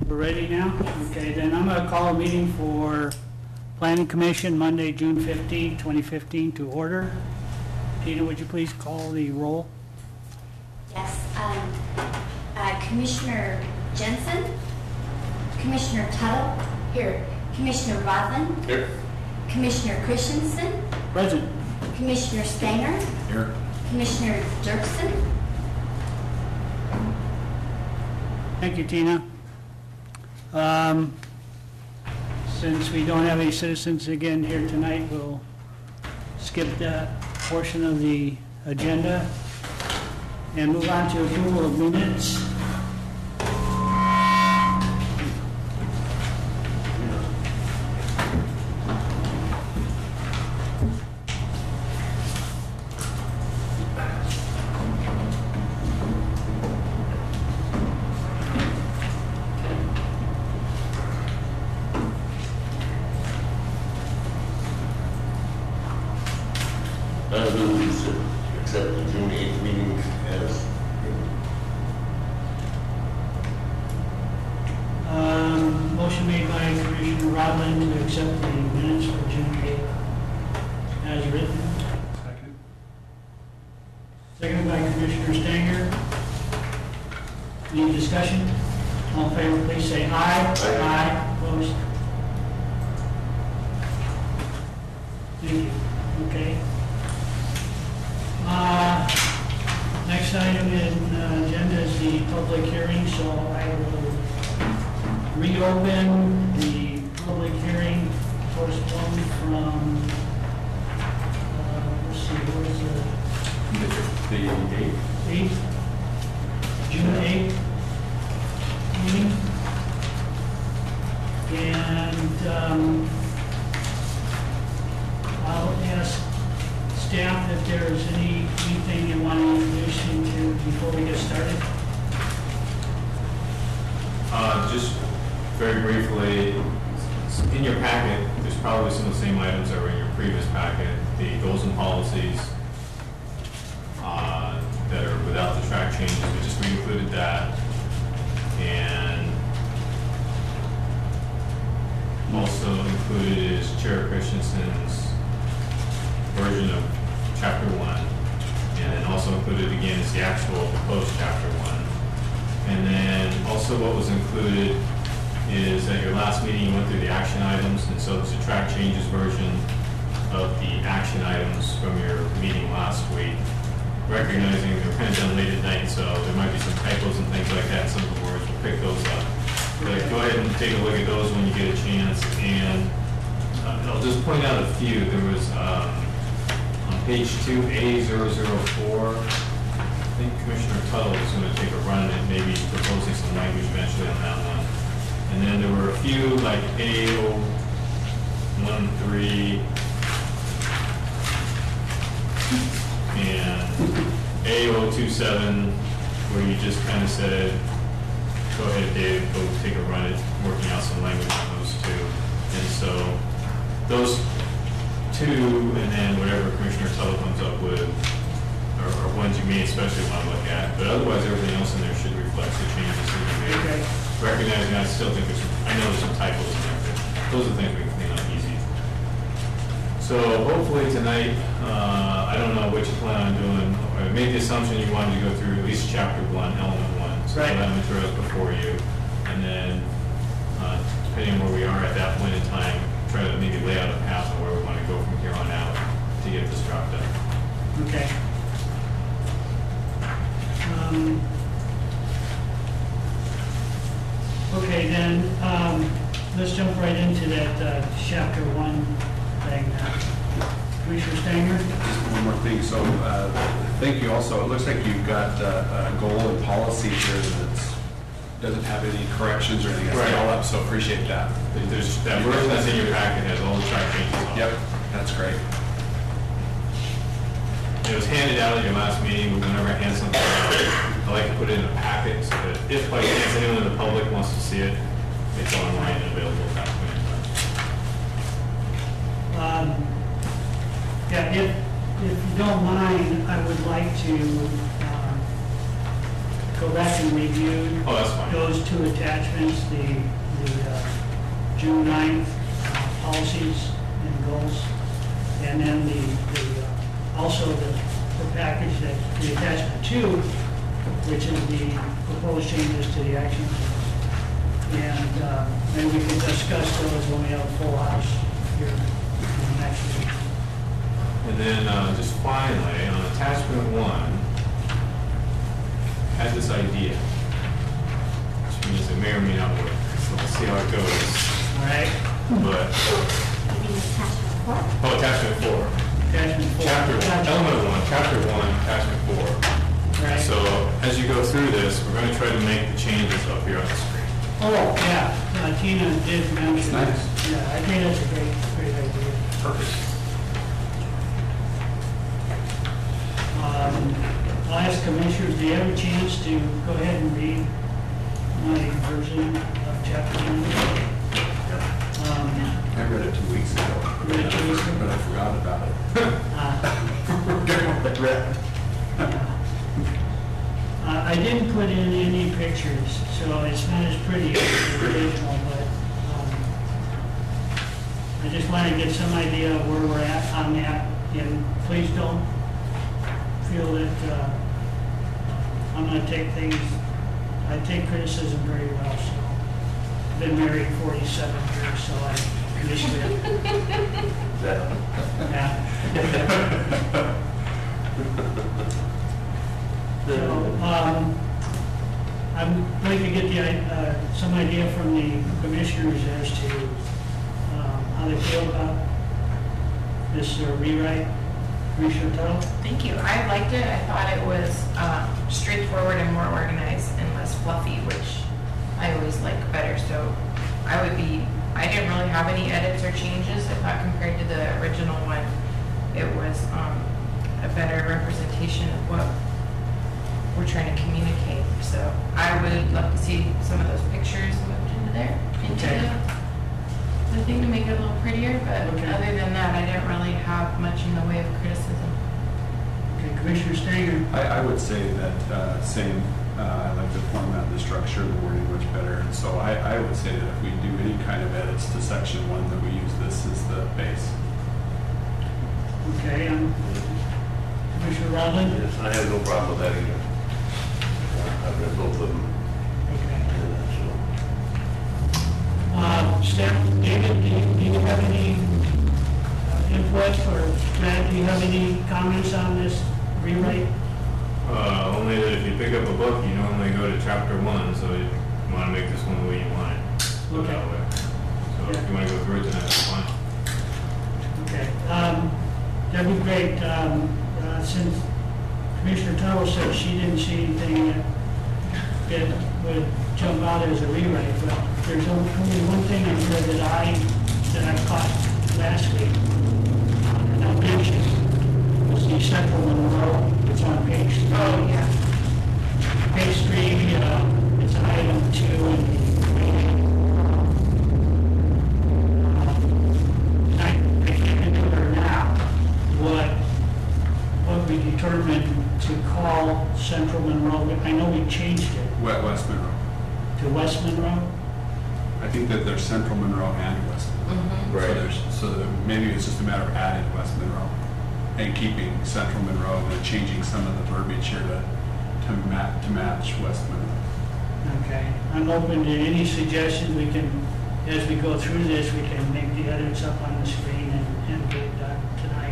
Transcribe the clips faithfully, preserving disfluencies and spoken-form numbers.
We're ready now? Okay, then I'm going to call a meeting for Planning Commission Monday, June fifteenth, twenty fifteen to order. Tina, would you please call the roll? Yes. Um, uh, Commissioner Jensen, Commissioner Tuttle, here. Commissioner Rodland, here. Commissioner Christensen, Present. Commissioner Stanger, Here. Commissioner Dirksen. Thank you, Tina. Um, since we don't have any citizens again here tonight, we'll skip that portion of the agenda and move on to approval of minutes. I move to accept the June eighth meeting as Um, motion made by Commissioner Rodland to accept the minutes for June eighth as written. Second. Seconded by Commissioner Stanger. Any discussion? All in favor, please say aye. Aye. Aye. Opposed? Thank you. Okay. Uh, next item in uh, agenda is the public hearing, so I will reopen the public hearing postponed from, uh, let's see, what is it? The eighth. eighth, June eighth meeting. And um, I'll ask staff if there's any, anything you want to introduce into before we get started. Uh, just very briefly, in your packet, there's probably some of the same items that were in your previous packet. The goals and policies uh, that are without the track changes, we just re-included that. And also included is Chair Christensen's version of chapter one. And then also included again is the actual proposed chapter one. And then also what was included is at your last meeting you went through the action items, and so there's a track changes version of the action items from your meeting last week. Recognizing they're kind of done late at night, so there might be some typos and things like that, some of the words, we'll pick those up. But go ahead and take a look at those when you get a chance. And uh, I'll just point out a few. There was um, on page two, A zero zero four, I think Commissioner Tuttle is going to take a run at maybe proposing some language eventually on that one. And then there were a few like A zero one three and A zero two seven, where you just kind of said, go ahead, Dave, go take a run at working out some language on those two. And so those two, and then whatever Commissioner Tuttle comes up with, are, are ones you may especially want to look at. But otherwise, everything else in there should reflect the changes that we made. Okay. Recognizing I still think there's, some, I know there's some typos in there, but those are things we can clean up easy. So hopefully tonight, uh, I don't know what you plan on doing. I made the assumption you wanted to go through at least chapter one, element one. So Right. that material is before you. And then, uh, depending on where we are at that point in time, try to maybe lay out a path of where we want to go from here on out to get this dropped done. Okay. Um, okay, then um, let's jump right into that uh, chapter one thing. Commissioner Stanger? Just one more thing. So, uh, thank you also. It looks like you've got uh, a goal and policy here that doesn't have any corrections or anything. Right. It's all up, so appreciate that. There's, that version that's in your packet has all the track changes on it. Yep, that's great. It was handed out at your last meeting, but whenever I hand something out, I like to put it in a packet so that if by chance anyone in the public wants to see it, it's online and available at that point in time. Um, yeah, if, if you don't mind, I would like to um, go back and review Oh, that's fine. those two attachments, the, the uh, June ninth uh, policies and goals, and then the, the, uh, also the, the package that, the attachment two, which is the proposed changes to the action plans. And uh, then we can discuss those when we have a full house here in the next week. And then, uh, just finally, on attachment one, had this idea, which means it may or may not work, so we'll see how it goes. All right? But, You mean attachment four? oh, attachment four. Attachment four. Chapter, element one, chapter one, attachment four. Right. So, as you go through this, we're gonna try to make the changes up here on the screen. Oh, yeah, uh, Tina did mention. Nice. Yeah, I think that's a great, great idea. Perfect. Um, I'll ask commissioners, do you have a chance to go ahead and read my version of chapter one? Um, I read it two weeks ago, Read it two weeks ago? but I forgot about it. uh, uh, I didn't put in any pictures, so it's not as pretty as the original, but um, I just want to get some idea of where we're at on that, and please don't feel that uh, I'm going to take things, I take criticism very well, so. I've been married forty-seven years, so I'm used to it. Yeah. So, um, I'd like to get the, uh, some idea from the commissioners as to, um, how they feel about this uh, rewrite. Commissioner Tuttle? Thank you. I liked it. I thought it was um, straightforward and more organized and less fluffy, which I always like better. So I would be, I didn't really have any edits or changes. I thought compared to the original one, it was um, a better representation of what we're trying to communicate. So I would love to see some of those pictures moved into there, into Okay. the the thing to make it a little prettier, but Okay. other than that, I didn't really have much in the way of criticism. Okay, Commissioner Stanger? I, I would say that, uh, same, uh, I like the format, the structure, the wording much better. And so I, I would say that if we do any kind of edits to section one, that we use this as the base. Okay, um, Commissioner Rowland? Yes, I have no problem with that either. I've read both of them, Okay. and uh, so. Uh, Steph, David, do you, do you have any uh, input, or Matt, do you have any comments on this rewrite? Uh, only that if you pick up a book, you normally go to chapter one, so you want to make this one the way you want it. Go that way. So if you want to go through it, then that's fine. Okay, um, that'd be great. Um, uh, since Commissioner Tuttle said she didn't see anything that, that would jump out as a rewrite, but there's only only one thing in here that I, that I caught last week, and I mentioned, was the Central Monroe. It's on page three. Oh, yeah. Page three, uh, it's item two in the reading. I, I can't remember now what, what we determined to call Central Monroe. I know we changed it Wet West Monroe. to West Monroe. I think that there's Central Monroe and West Monroe. Mm-hmm. So Right. there's, so that maybe it's just a matter of adding West Monroe and keeping Central Monroe and then changing some of the verbiage here to, to ma, to match West Monroe. Okay, I'm open to any suggestions. We can, as we go through this, we can make the edits up on the screen and, and get it done tonight.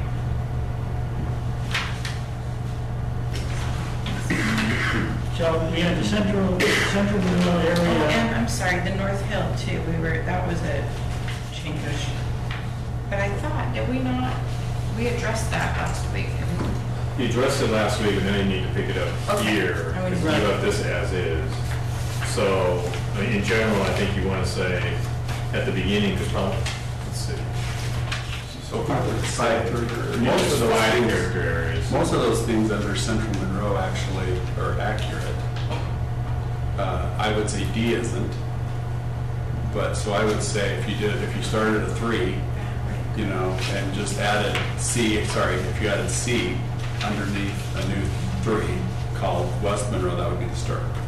So we have the central, central Monroe Oh, and area. I'm sorry, the North Hill too, we were, that was a change. But I thought, did we not, we addressed that last week. You addressed it last week, and then you need to pick it up Okay. here, I would- because you left this as is. So, I mean, in general, I think you want to say, at the beginning, the top, let's see. So I would say, Most of the line character areas. most of those things under Central Monroe actually are accurate. Uh, I would say D isn't. But, so I would say if you did, if you started at a three, you know, and just added C, sorry, if you added C underneath a new three called West Monroe, that would be the start.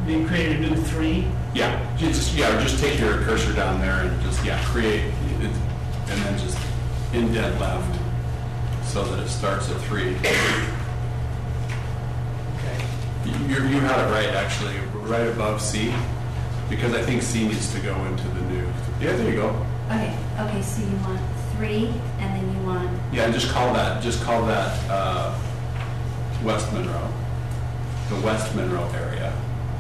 They create a new three? Yeah, you just, yeah, or just take your cursor down there and just, yeah, create, it, and then just indent left so that it starts at three. Okay. You, you had it right, actually, right above C, because I think C needs to go into the new, yeah, there you go. Okay, okay, so you want three, and then you want, Yeah, and just call that, just call that, uh, West Monroe, the West Monroe area.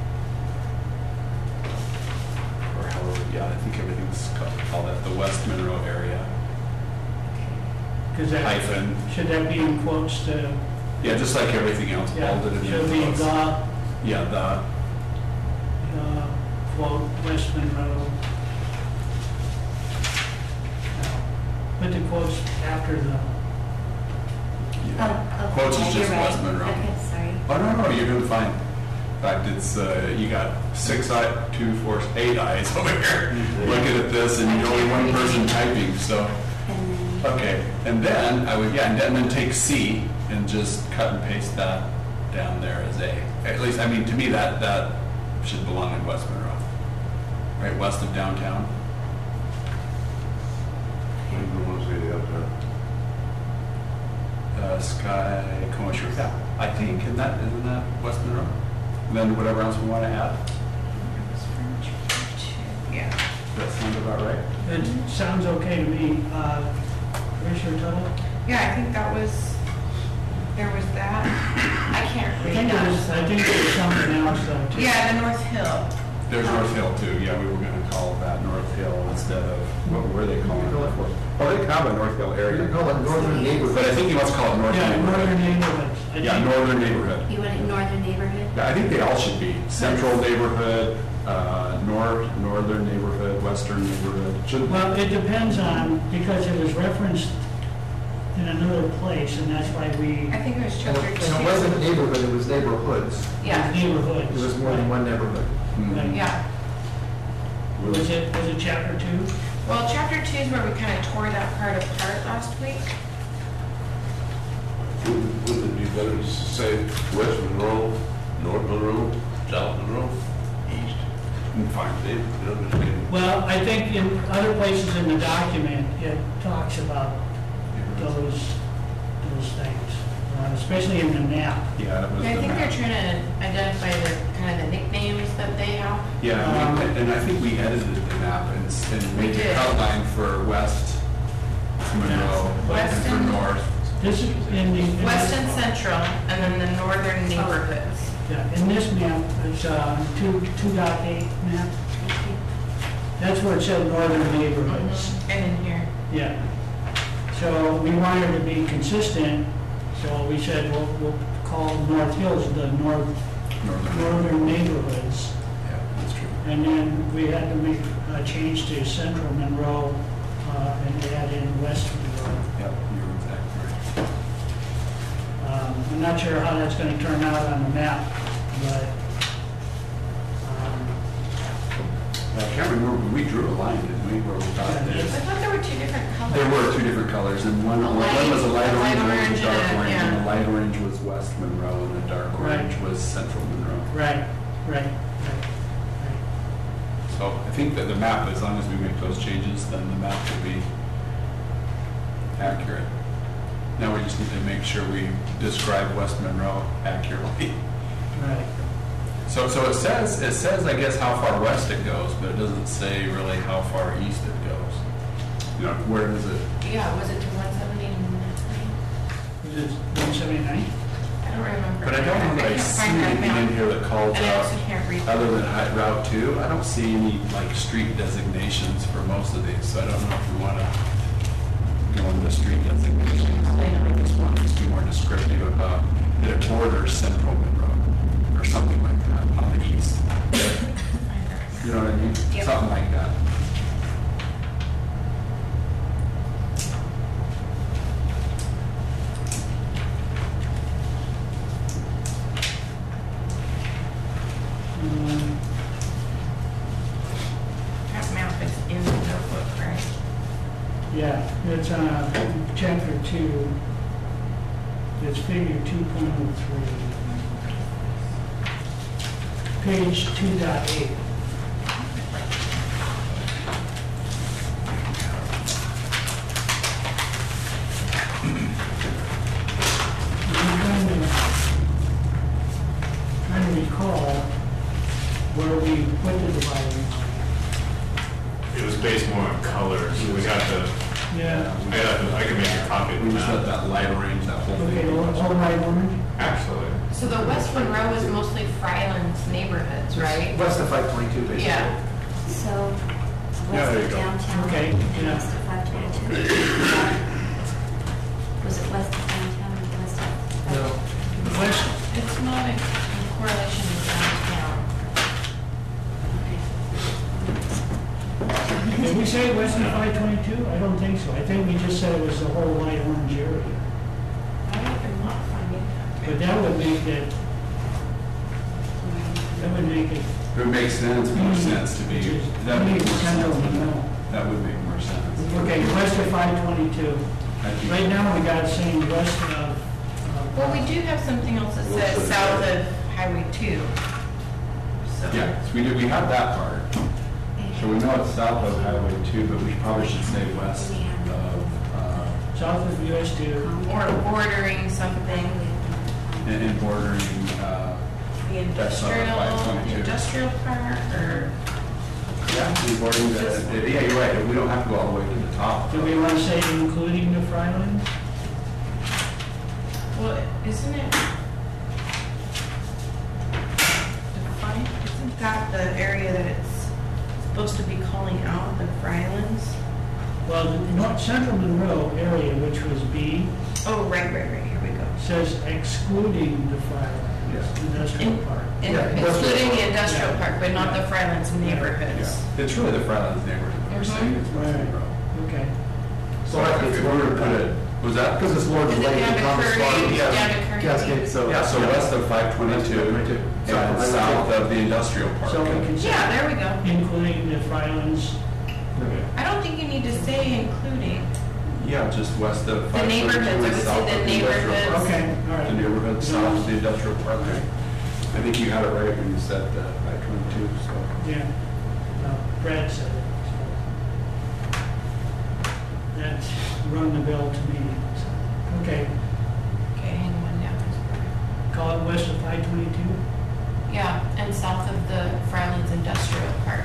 Or however, yeah, I think everything's called, call that the West Monroe area. Because that, Hyphen, should that be in quotes to, yeah, just like everything else, yeah, bolded and should be quotes. the, Yeah, the, uh, quote, West Monroe. Put the quotes after the, yeah. oh, okay. Quotes is yeah, just you're right. West Monroe. Okay, sorry. Oh, no, no, you're doing fine. In fact, it's, uh, you got six eye, two, four, eight eyes over here looking at this, and you're only one person typing, so. And then, Okay, and then I would, yeah, and then, then take C and just cut and paste that down there as A. At least, I mean, to me, that, that should belong in West Monroe. Right, west of downtown. What do you want to say the other? Uh, Sky Commercial, yeah, I think, isn't that, isn't that West Monroe? And then whatever else we want to add, Yeah. does that sound about right? it sounds okay to me. Uh, Commissioner Tuttle? Yeah, I think that was, there was that. I can't I read think there's, I that. think there's something else though, too. Yeah, the North Hill. There's North Hill too, yeah, we were gonna call that North Hill instead of, what were they calling it before? Oh, they call it North Hill area. They call it northern neighborhood. But I think he wants to call it North Yeah, Neighborhood. northern neighborhoods. I Yeah, think- northern neighborhood. you want it northern neighborhood? Yeah, I think they all should be, central neighborhood, uh, north, northern neighborhood, western neighborhood. Should, Well, it depends on, because it was referenced in another place, and that's why we, I think it was And chapter it two. and it wasn't neighborhood, it was neighborhoods. Yeah, neighborhoods. It was more than one neighborhood. Hmm. Right. yeah. Was it, was it chapter two? Well, chapter two is where we kind of tore that part apart last week. Wouldn't wouldn't it be better to say West Monroe, North Monroe, South Monroe, East? Fine. They, you know, just kidding. Well, I think in other places in the document, it talks about those, those things, uh, especially in the map. Yeah, that was I the think they're map. trying to identify the, kind of the nicknames that they have. Yeah, and we- and I think we edited the map and, s- and We made the did. outline for West Monroe, like West for and- north. This is in the. in West this- and Central, and then the northern neighborhoods. Yeah, in this map, it's, uh, two, two dot eight map, that's where it said northern neighborhoods. And in here. Yeah. So we wanted to be consistent, so we said, we'll, we'll call North Hills the north, Northern. northern neighborhoods. Yeah, that's true. And then we had to make a change to Central Monroe, uh, and add in West Monroe. Yep, you're exactly right. Um, I'm not sure how that's gonna turn out on the map, but, um, I can't remember, we drew a line, didn't we, where we thought Yeah, I this. thought there were two different colors. There were two different colors, and one, A one light- was a light a light orange, one was orange a dark and a- orange, yeah. and the light orange was West Monroe, and the dark Right. orange was Central Monroe. right, right, right, right. So I think that the map, as long as we make those changes, then the map will be accurate. Now we just need to make sure we describe West Monroe accurately. Right. So, so it says, it says, I guess, how far west it goes, but it doesn't say really how far east it goes. You know, where does it? Yeah, was it to one seventy-nine? Is it one seventy-nine? I don't remember. But I don't know that I can't see find that anything in map. here that calls And I also out, can't read. other than Hi- Route two, I don't see any, like, street designations for most of these, so I don't know if we want to go into street designations. I just want to be more descriptive about that it borders Central Monroe, or something like that, on the east. You know what I mean? Yep. Something like that. Um, That map is in the notebook, right? Yeah, it's, uh, chapter two, it's figure two point oh three. page two dot eight. I'm trying to, trying to recall where we put the dividing line. It was based more on colors. We got the, Yeah. I got the, I can make a copy of We just let that. that light orange, that whole Okay, thing. all all right, orange? Actually, So the West Monroe is mostly Fryland's neighborhoods, right? West of five twenty-two, basically. Yeah. So Yeah, west there of you go. downtown Okay, and yeah. west of five twenty-two. Was it west of downtown or west of? No. West, It's not in in correlation with downtown. did we say west of five twenty-two? I don't think so. I think we just said it was the whole light orange area. I am not finding that. But that would make it, that would make it. It would make sense, more sense to be, that would make more Central sense. Monroe. That would make more sense. Okay, west of five twenty-two. I think- Right now, we got saying west of. uh, Well, we do have something else that says south of Highway two. So. Yeah, so we do, we have that part. So we know it's south of Highway two, but we probably should say west of, uh, South of U S two. Or bordering something, and and bordering, uh, the That's not industrial, five twenty-two. industrial park, or, yeah, and bordering the, yeah, you're right, we don't have to go all the way to the top. Do we want to say including the Frylands? well, isn't it? Defined, isn't that the area that it's supposed to be calling out, the Frylands? Well, the North Central Monroe area, which was B, Oh, right, right, right, here we go. says excluding the Frylands Industrial In- Park. In- Yeah, Including the industrial Yeah. park, but not the Frylands Yeah, neighborhoods. it's really the Frylands neighborhood that we're saying is West Right. Monroe. Okay. So if we were to put it, was that? Because it's Lord's Is it Lake down and to Thomas Kearney, Farm. yeah. down to Kearney? Cascade, so. Yeah, so west of five twenty-two So, and south of the industrial park. So we can Yeah, say there we go. including the Frylands. I don't think you need to say including. Yeah, just west of The five twenty-two neighborhoods, I and would say south the of the industrial neighborhoods. park. Okay, all right. The neighborhood south of the industrial park. I think you had it right when you said uh, five twenty-two, so. Yeah. No, Brad said it. so. That's rung the bell to me. so. Okay, Okay, hang on down. call it west of five twenty-two? Yeah, and south of the Frylands Industrial Park.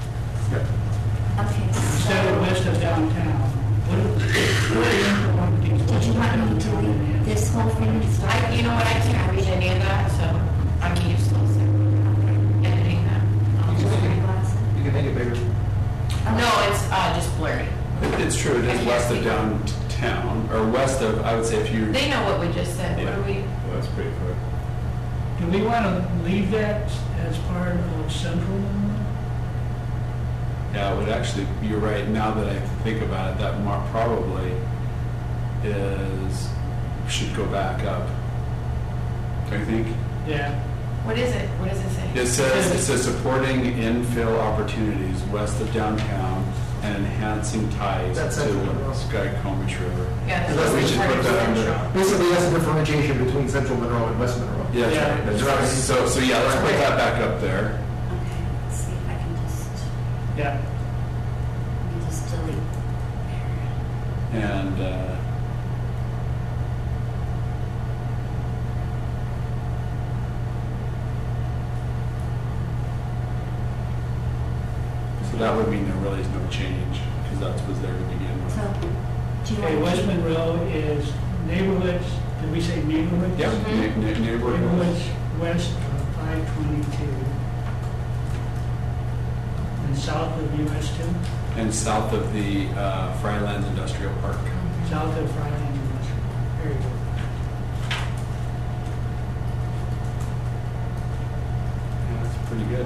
Okay, Instead of so west of downtown. What do- what do you- did you want me to read this whole thing? So I, you know what, I can't read any of that, so I'm useless at editing that. I'll just wear glasses. You can make it bigger. No, it's, uh, just blurry. It- It's true, it I is can't west of see. downtown, or west of, I would say if you, They know what we just said, what Yeah. do we? well, that's pretty quick. Do we want to leave that as part of central? yeah, it would actually, you're right, now that I think about it, that mar- probably is, should go back up. Don't you think? Yeah. What is it? What does it say? It says, it says supporting infill opportunities west of downtown and enhancing ties That's to Central Monroe. the Skycomish River. Yeah, So this we is should part put of that under- Central. Basically, that's the differentiation between Central Monroe and West Monroe. Yeah, that's Yeah. right, that's right. So, so yeah, let's put that back up there. Okay, let's see if I can just, Yeah. let me just delete. And, uh, so that would mean there really is no change, because that was there to begin with. So, do you Okay, want West to? Monroe is neighborhoods, did we say neighborhoods? Yeah, Mhm. ne- ne- neighborhood. Neighborhoods west of five twenty-two. And south of U S two, And south of the uh, Frylands Industrial Park. south of Fryland Industrial. There you go. Yeah, that's pretty good.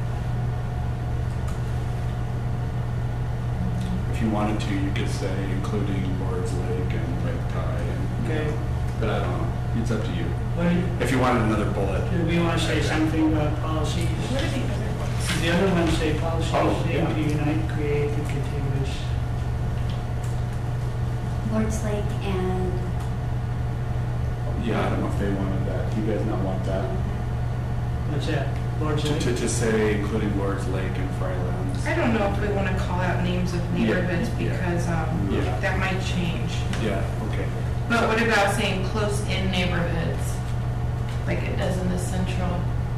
If you wanted to, you could say including Lord's Lake and Lake Tide. and- Okay. But I don't know, it's up to you. What do you- If you wanted another bullet. do we want to say something about policies? What are the other ones? The other ones say policies Oh, aim yeah. to unite, create, and contiguous. Lord's Lake and, Yeah, I don't know if they wanted that. Do you guys not want that? What's that? Lord's To, Lake? to, to say including Lord's Lake and Frylands. I don't know if we want to call out names of neighborhoods Yeah. because um, Yeah. that might change. Yeah, okay. But what about saying close-in neighborhoods, like it does in the central?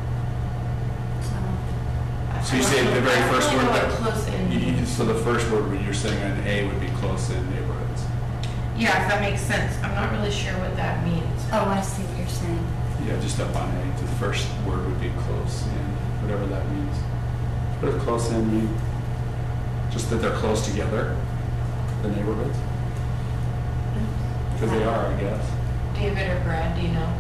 So you say the very first word that- Close-in You- you- means. So the first word when you're saying an A would be close in neighborhoods. Yeah, if that makes sense. I'm not really sure what that means. Oh, I see what you're saying. Yeah, just up on A. The first word would be close in, whatever that means. What does close in mean? Just that they're close together, the neighborhoods? Because they are, I guess. David or Brad, do you know?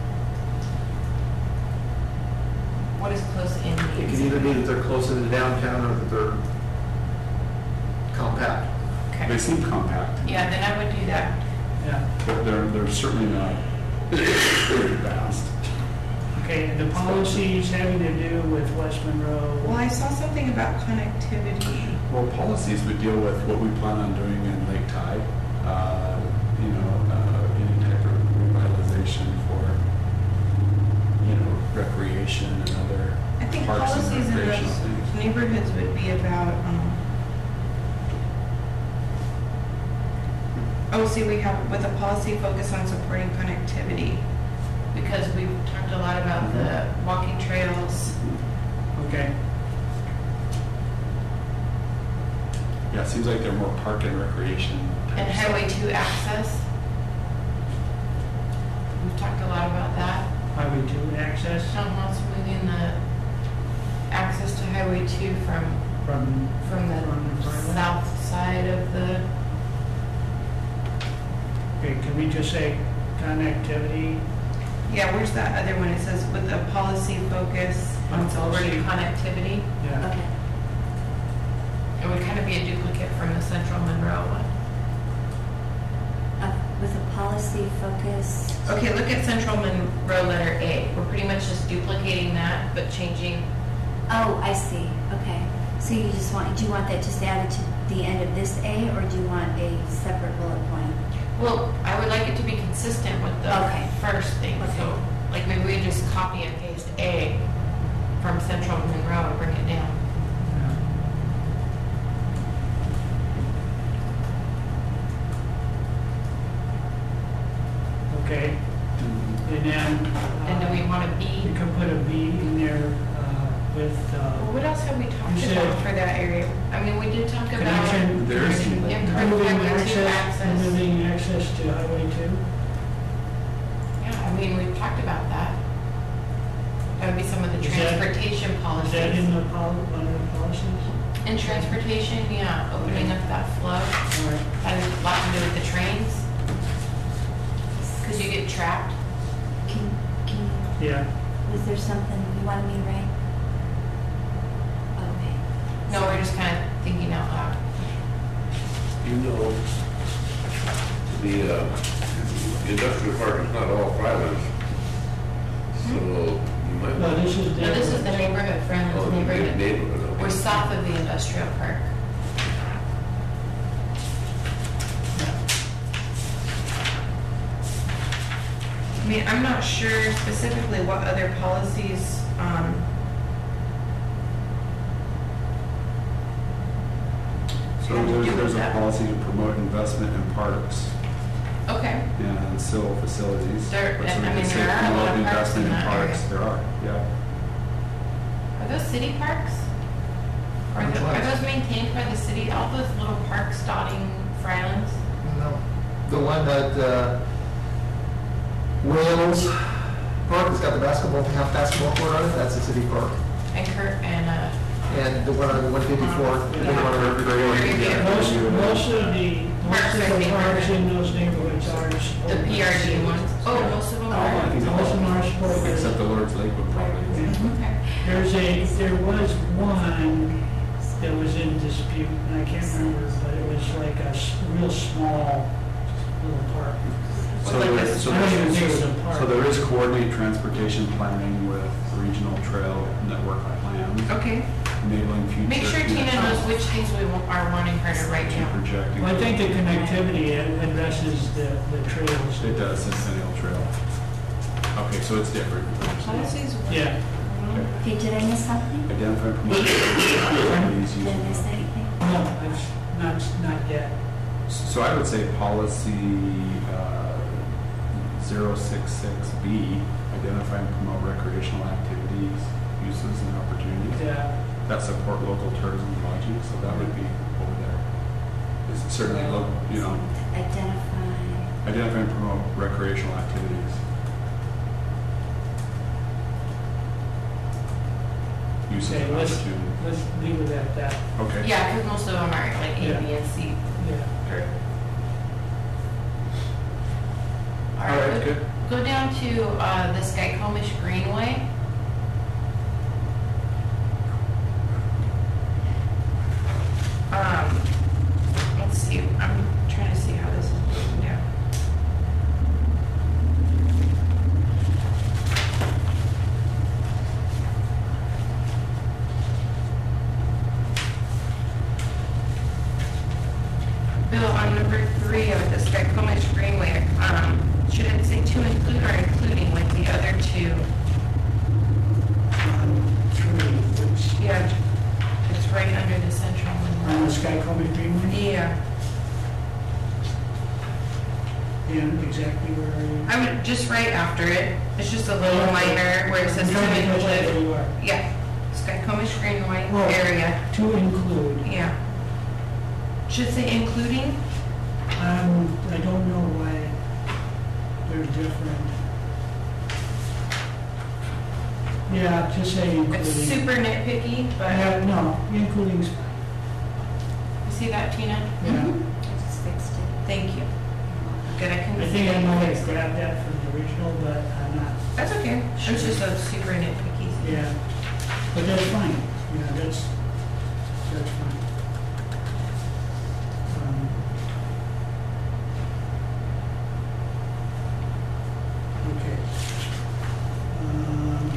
What does close-in It mean? can either be that they're close to the downtown or that they're compact. They Okay. seem compact. Yeah, then I would do that. Yeah. They're, they're, they're certainly not very vast. Okay, and the policies having to do with West Monroe. Well, I saw something about connectivity. Well, policies would deal with what we plan on doing in Lake Tide, uh, you know, uh, any type of revitalization for, you know, recreation and other I think parks and policies in recreational those things. neighborhoods would be about, um, oh, see, we have, with a policy focus on supporting connectivity, because we've talked a lot about the walking trails. Okay, Yeah, it seems like they're more park and recreation. type And stuff. Highway two access. We've talked a lot about that. Highway two access Uh-huh, smoothing the access to Highway two from, from, from the From the Fryland? south side of the, okay, can we just say connectivity? yeah, where's that other one? It says with a policy focus on On policy. supporting connectivity. Yeah, Okay. It would kind of be a duplicate from the Central Monroe one. Uh, With a policy focus. Okay, look at Central Monroe letter A. We're pretty much just duplicating that, but changing, Oh, I see. Okay. So you just want, do you want that just added to the end of this A, or do you want a separate bullet point? well, I would like it to be consistent with the Okay. first thing. So, like, maybe we just copy and paste A from Central Monroe and bring it down. okay, and then. uh, And do we want a B? You can put a B in there uh, with Well, uh, what else have we talked You said- about for that area? I mean, we did talk about connection, There's- connection, Improve moving Highway two access, access. moving access to Highway two. Yeah, I mean, we've talked about that. That would be some of the Is that- transportation Is that in policies. the pol, one of the policies? In transportation, yeah, opening up that flow. All right. That has a lot to do with the trains. Because you get trapped. Can, can you, Yeah, was there something you wanted me to write? Okay. No, we're just kind of thinking out loud. You know, the uh, industrial park is not all Frylands. So you might. no, this is. No, this is the neighborhood, Oh, Friendly's the neighborhood. neighborhood, okay. We're south of the industrial park. I mean, I'm not sure specifically what other policies, um, So Have to there's, do with there's a that. policy to promote investment in parks okay. and civil facilities. There- But so we I can mean, say there are a lot promote of parks investment in that parks. area. There are, yeah. Are those city parks? Are Which tho- are ones? those maintained by the city, all those little parks dotting Frylands? No. The one that, uh, Wales Park has got the basketball, half basketball court on it, that's a city park. And Kurt, and, uh, And the one on one fifty-fourth, the big one on River Yeah. Most, most of the, most Parks of are the parks neighborhood. in those neighborhoods are. the supported P by R D cities. ones. Oh, most of them Oh, I are. think Most of them are supported. Except the Lord's Lake would probably be. Okay. There's a, there was one that was in dispute, and I can't remember, but it was like a s- real small little park. So Like there, a- so I don't even think it was there, a park. so there is coordinate transportation planning with regional trail network plans, Okay. enabling future. Make sure Tina knows which things we wa- are wanting her to write Future down. projecting. Well, I think the connectivity addresses the, the trails. It does, Centennial Trail. Okay, so it's different. Policies. Yeah, Okay. Okay, did I miss something? Identify and promote recreational activities Did I miss using. anything? No, I've not, not yet. So I would say policy uh, zero six six B, identify and promote recreational activities, uses and opportunities Yeah. that support local tourism and lodging, so that would be over there. It's certainly, lo- you know, Identify. identify and promote recreational activities. Uses Okay, and let's, opportunities. let's leave it at that. Okay. Yeah, because most of them are like A, Yeah. B, and C. Yeah. Or- All All right, right, go- good. go down to uh, the Skycomish Greenway. Um, let's see, I'm trying to see how this is broken down. Bill, on number three of the Skycomish Greenway, um, should it say to include or including like the other two? Um, Three, which, Yeah, it's right under the central on the one. Skycomic Greenway? Yeah, And exactly where are you? I would, just right after it, it's just a little minor where it says I'm to trying to catch up where include. you are. Yeah, Skycomish Greenway Oh. area, To include, yeah. Should say including? um, I don't know why they're different. Yeah, just say including. It's super nitpicky, but, Yeah, no, including's fine. you see that, Tina? Yeah. I just fixed it. Thank you. Good, I can. I think I might have grabbed that from the original, but I'm not, That's okay, it's just a super nitpicky. thing. yeah. But that's fine, yeah, that's, that's fine. Um, Okay. Um,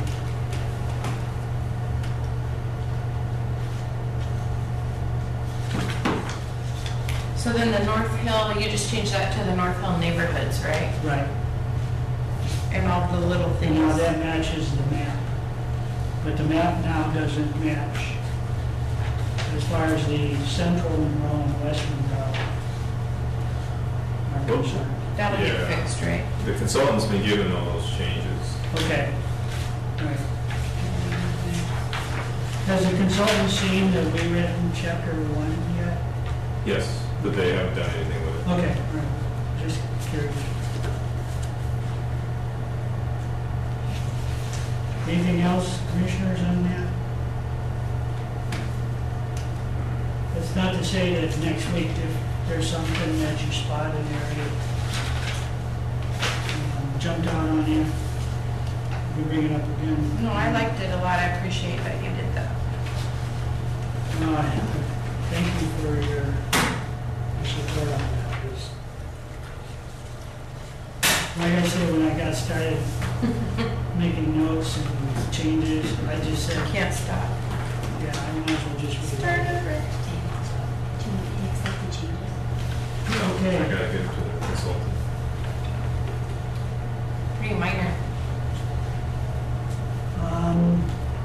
So then the North Hill, you just changed that to the North Hill neighborhoods, right? Right, And all the little and things. now that matches the map. But the map now doesn't match as far as the central Monroe and west Monroe are Whoops. concerned. That'll get Yeah. fixed, right? The consultant's been given all those changes. Okay, right. Has the consultant seen the rewritten chapter one yet? Yes, but they haven't done anything with it. Okay, all right, just curious. Anything else, commissioners, on that? That's not to say that next week, if there's something that you spot in the area, um, jumped out on you, we bring it up again. No, I liked it a lot. I appreciate that you did that. No, I- Thank you for your your support on that. It's- Like I said, when I got started making notes and changes, I just said, Can't stop. yeah, I might as well just read Start it. over. Do you want me to accept the changes? I Okay, gotta get it to the consultant. Pretty minor. um,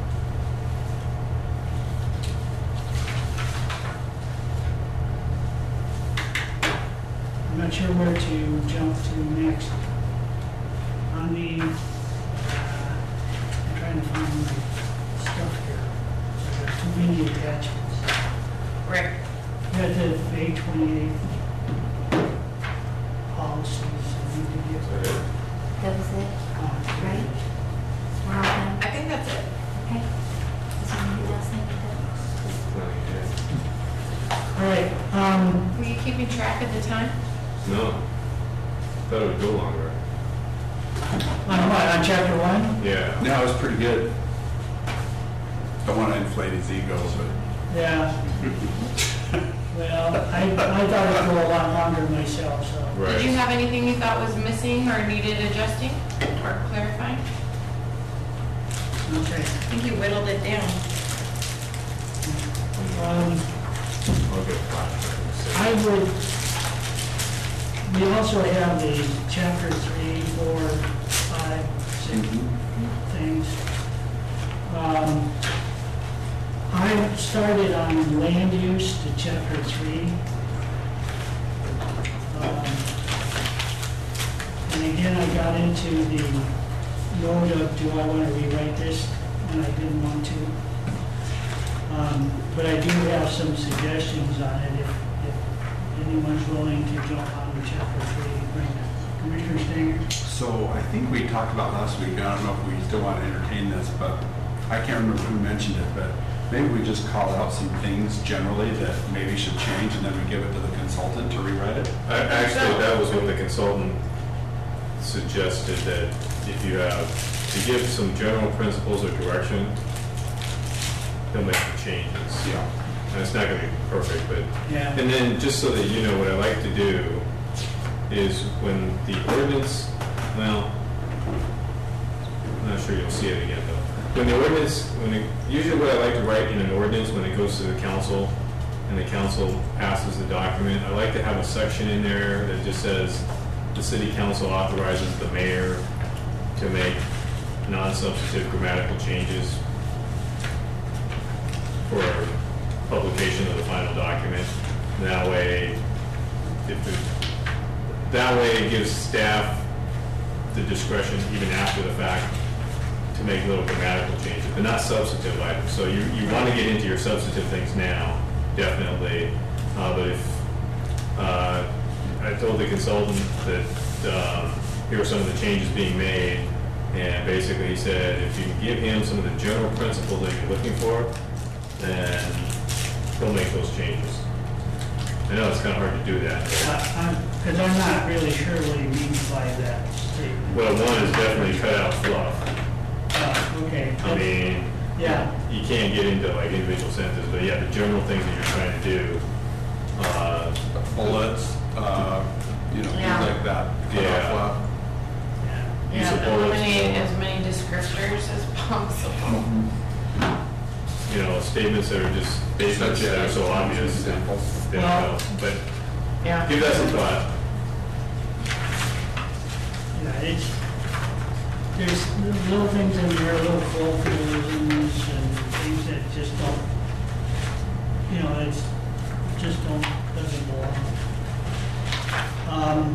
I'm not sure where to jump to next. On the, uh, I'm trying to find my stuff here. I got too many attachments. Right. Got the May twenty-eighth policies. I need to get, So, yeah. That was it, uh, right? We're all done? I think that's it. Okay. Is there anything else I need to? All right, um, Were you keeping track of the time? No. Thought it would go longer. on what, on chapter one? Yeah. No, it was pretty good. Don't want to inflate his ego, but Yeah. Well, I, I thought it'd go a lot longer myself, so. Right. Did you have anything you thought was missing or needed adjusting or clarifying? Okay. I think you whittled it down. Um, I'll get flashbacks. I would, we also have the chapter three, four, five, six things. Um, I started on land use to chapter three. Um, And again, I got into the mode of, do I want to rewrite this? And I didn't want to. Um, But I do have some suggestions on it if, if anyone's willing to jump on to chapter three. Commissioner Stanger? So I think we talked about last week, I don't know if we still want to entertain this, but I can't remember who mentioned it, but maybe we just call out some things generally that maybe should change and then we give it to the consultant to rewrite it. I- Actually, that was what the consultant suggested, that if you have, to give some general principles or direction, he'll make the changes. Yeah. And it's not gonna be perfect, but, Yeah. and then, just so that you know, what I like to do is when the ordinance, well, I'm not sure you'll see it again, though. When the ordinance, when it, usually what I like to write in an ordinance when it goes to the council, and the council passes the document, I like to have a section in there that just says, the city council authorizes the mayor to make non-substantive grammatical changes for publication of the final document. That way, if it, that way it gives staff the discretion, even after the fact, to make little grammatical changes, but not substantive items. So you, you want to get into your substantive things now, definitely. Uh, but if, uh, I told the consultant that, um, here are some of the changes being made, and basically he said, if you can give him some of the general principles that you're looking for, then he'll make those changes. I know it's kind of hard to do that. Because I'm not really sure what he means by that statement. Well, one is definitely cut out fluff. Uh, Okay. I mean, Yeah, you can't get into like individual sentences, but yeah, the general things that you're trying to do, uh, Bullets, uh, you know, things Yeah. like that. Cut Yeah. off, uh, use Yeah, of bullets, eliminate as many descriptors as possible. you know, statements that are just statements Such that are as so obvious. examples. They don't Well- know. But Yeah. give that some thought. yeah, it's, there's little things in there, little colloquialisms and things that just don't, you know, it's, just don't, doesn't belong. Um,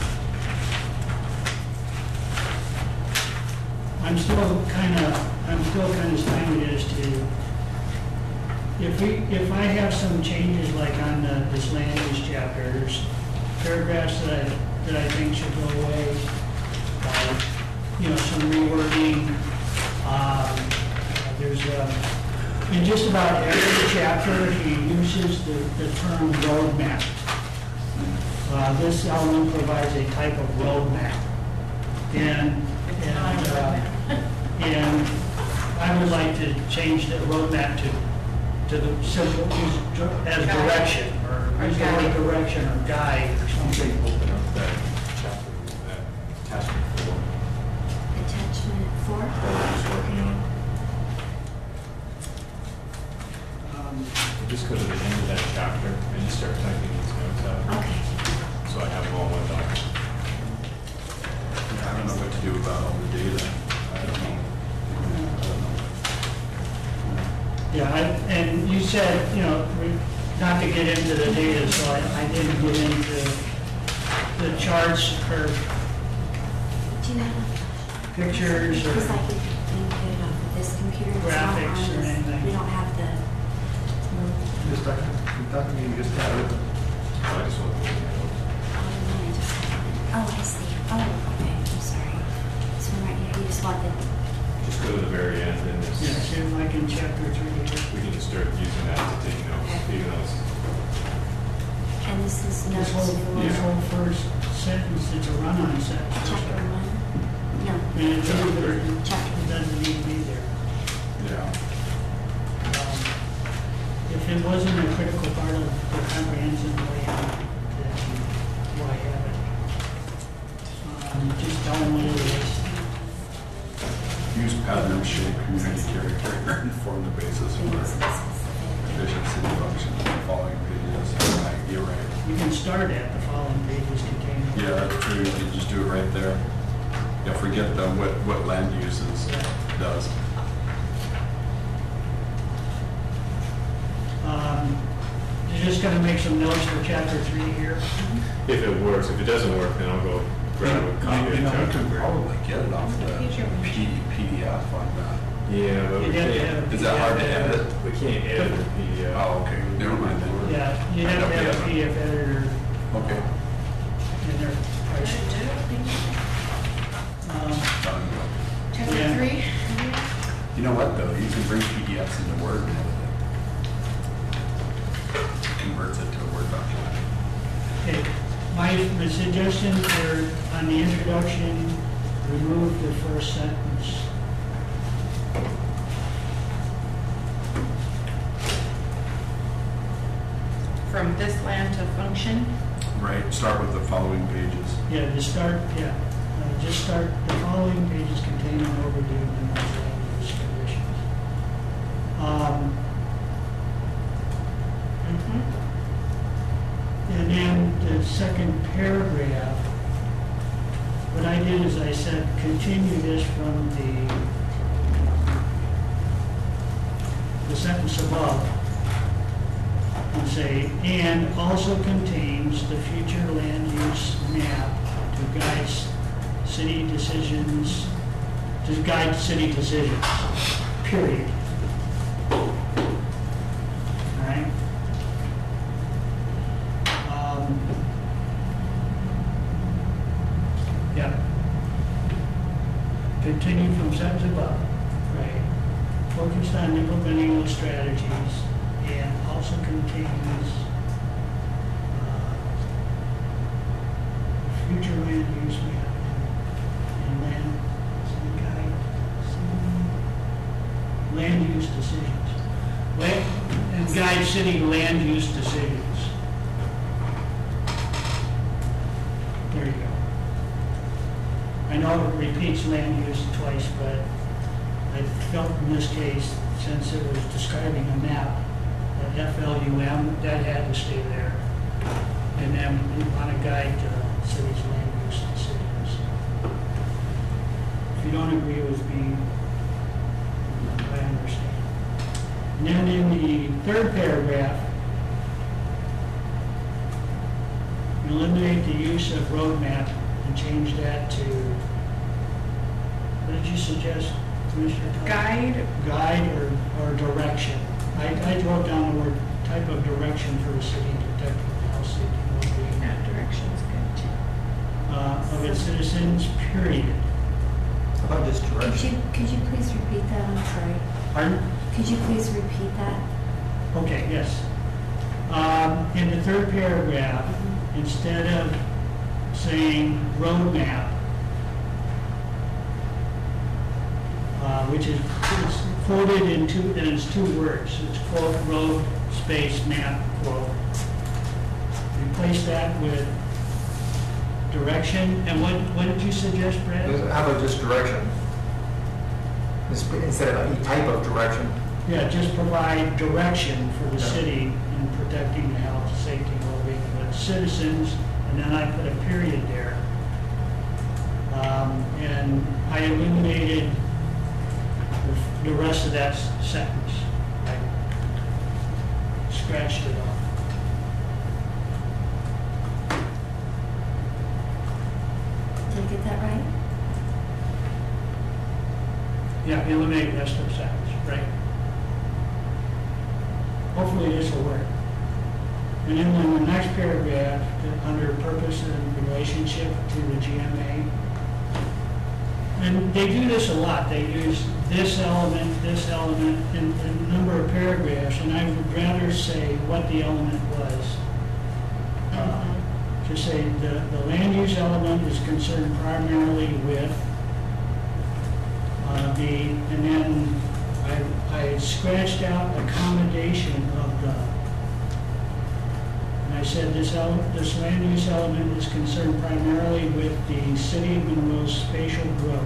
I'm still kind of, I'm still kind of stymied as to, if we, if I have some changes like on the, this land use chapter, there's paragraphs that I, that I think should go away. Uh, You know, some rewording, um, there's, um, in just about every chapter, he uses the, the term roadmap. Uh, this element provides a type of roadmap. And, It's and, not a uh, roadmap. and I would like to change the roadmap to, to the simple, use dir- as Guide. direction, or Or use the word guide. direction or guide or something. Open up that chapter, that attachment four. Attachment four? What we're just working on. Um, Just go to the end of that chapter and just start typing these notes out. Okay. So I have them all in one document. I don't know what to do about all the data. I don't know. I don't know. Yeah, I- and you said, you know, we- not to get into the data, so I I didn't get into the charts or Do you have pictures Because I or, could input it off of this computer. It's not Graphics on or this- anything. We don't have the, Just talking, talking, you just had it. So I just want to. oh, I see. Oh, okay, I'm sorry. So right here, you just want the, Just go to the very end and yeah, this, see if I can chapter three here. we can just start using that to take notes, even though it's, and this is This notes whole, this for whole first sentence, it's a run-on sentence. chapter one? No. And it doesn't, Chapter it doesn't need to be there. Yeah. Um, If it wasn't a critical part of the comprehensive plan, then why have it? Um, Just tell them what it is. Use pattern, shape, community character, and form the basis for efficient city function. The following pages. Right, you're right. You can start at the following pages containing. Yeah, that's true. You can just do it right there. Yeah, forget the, what, what land uses does. just gonna make some notes for chapter three here. If it works, if it doesn't work, then I'll go grab a copy You of know, we chapter could three. probably get it off the P- PDF on that. Yeah, but we You'd have to can't. have a Is that hard to edit? We can't edit the P D F. Oh, okay, never mind then. Yeah, you have to have a P D F editor Okay. in there. Um, Done. Chapter Yeah. three? You know what, though? You can bring P D Fs into Word and edit it. Converts it to a Word document. Okay, my the suggestion for, on the introduction, remove the first sentence. From this land to function? Right, start with the following pages. Yeah, to start, yeah, uh, just start, the following pages contain an overview of the most obvious conditions. Um, And then the second paragraph, what I did is I said, continue this from the, the sentence above, and say, and also contains the future land use map to guide s- city decisions, to guide city decisions, period. All right? Um, Yeah. Continue from sentence above, right? Focused on implementing those strategies and also contains uh, future land use map and and land, city guide, city, land use decisions. Land, and guide city land use decisions. There you go. I know it repeats land use twice, but I felt in this case, since it was describing a map, that F L U M, that had to stay there. And then we want to guide the city's land use decisions. If you don't agree with me, I understand. And then in the third paragraph, eliminate the use of roadmap and change that to, what did you suggest, Commissioner? Todd? Guide? Guide or, or direction. I, I wrote down the word type of direction for the city protecting the health, safety, and well-being That direction's good too. uh, of its citizens, period. How about just Could direction? you, could you please repeat that? I'm sorry. Pardon? Could you please repeat that? Okay, yes. Um, in the third paragraph, instead of saying roadmap, uh, which is it's quoted in two, and it's two words. It's quote, road, space, map, quote. Replace that with direction. And what, what did you suggest, Brad? How about just direction? Just put- Instead of any type of direction. Yeah, just provide direction for the Yeah. city in protecting the health, safety, and well-being of its citizens, and then I put a period there. Um, and I eliminated the- the rest of that s- sentence. I scratched it off. Did I get that right? Yeah, eliminate the rest of the sentence, right? Hopefully this will work. And then in the next paragraph, the- under purpose and relationship to the G M A, and they do this a lot, they use this element, this element, in, in a number of paragraphs, and I would rather say what the element was. Uh, To say the, the land use element is concerned primarily with uh, the, and then I, I scratched out accommodation of the, and I said this element, this land use element is concerned primarily with the city of Monroe's spatial growth.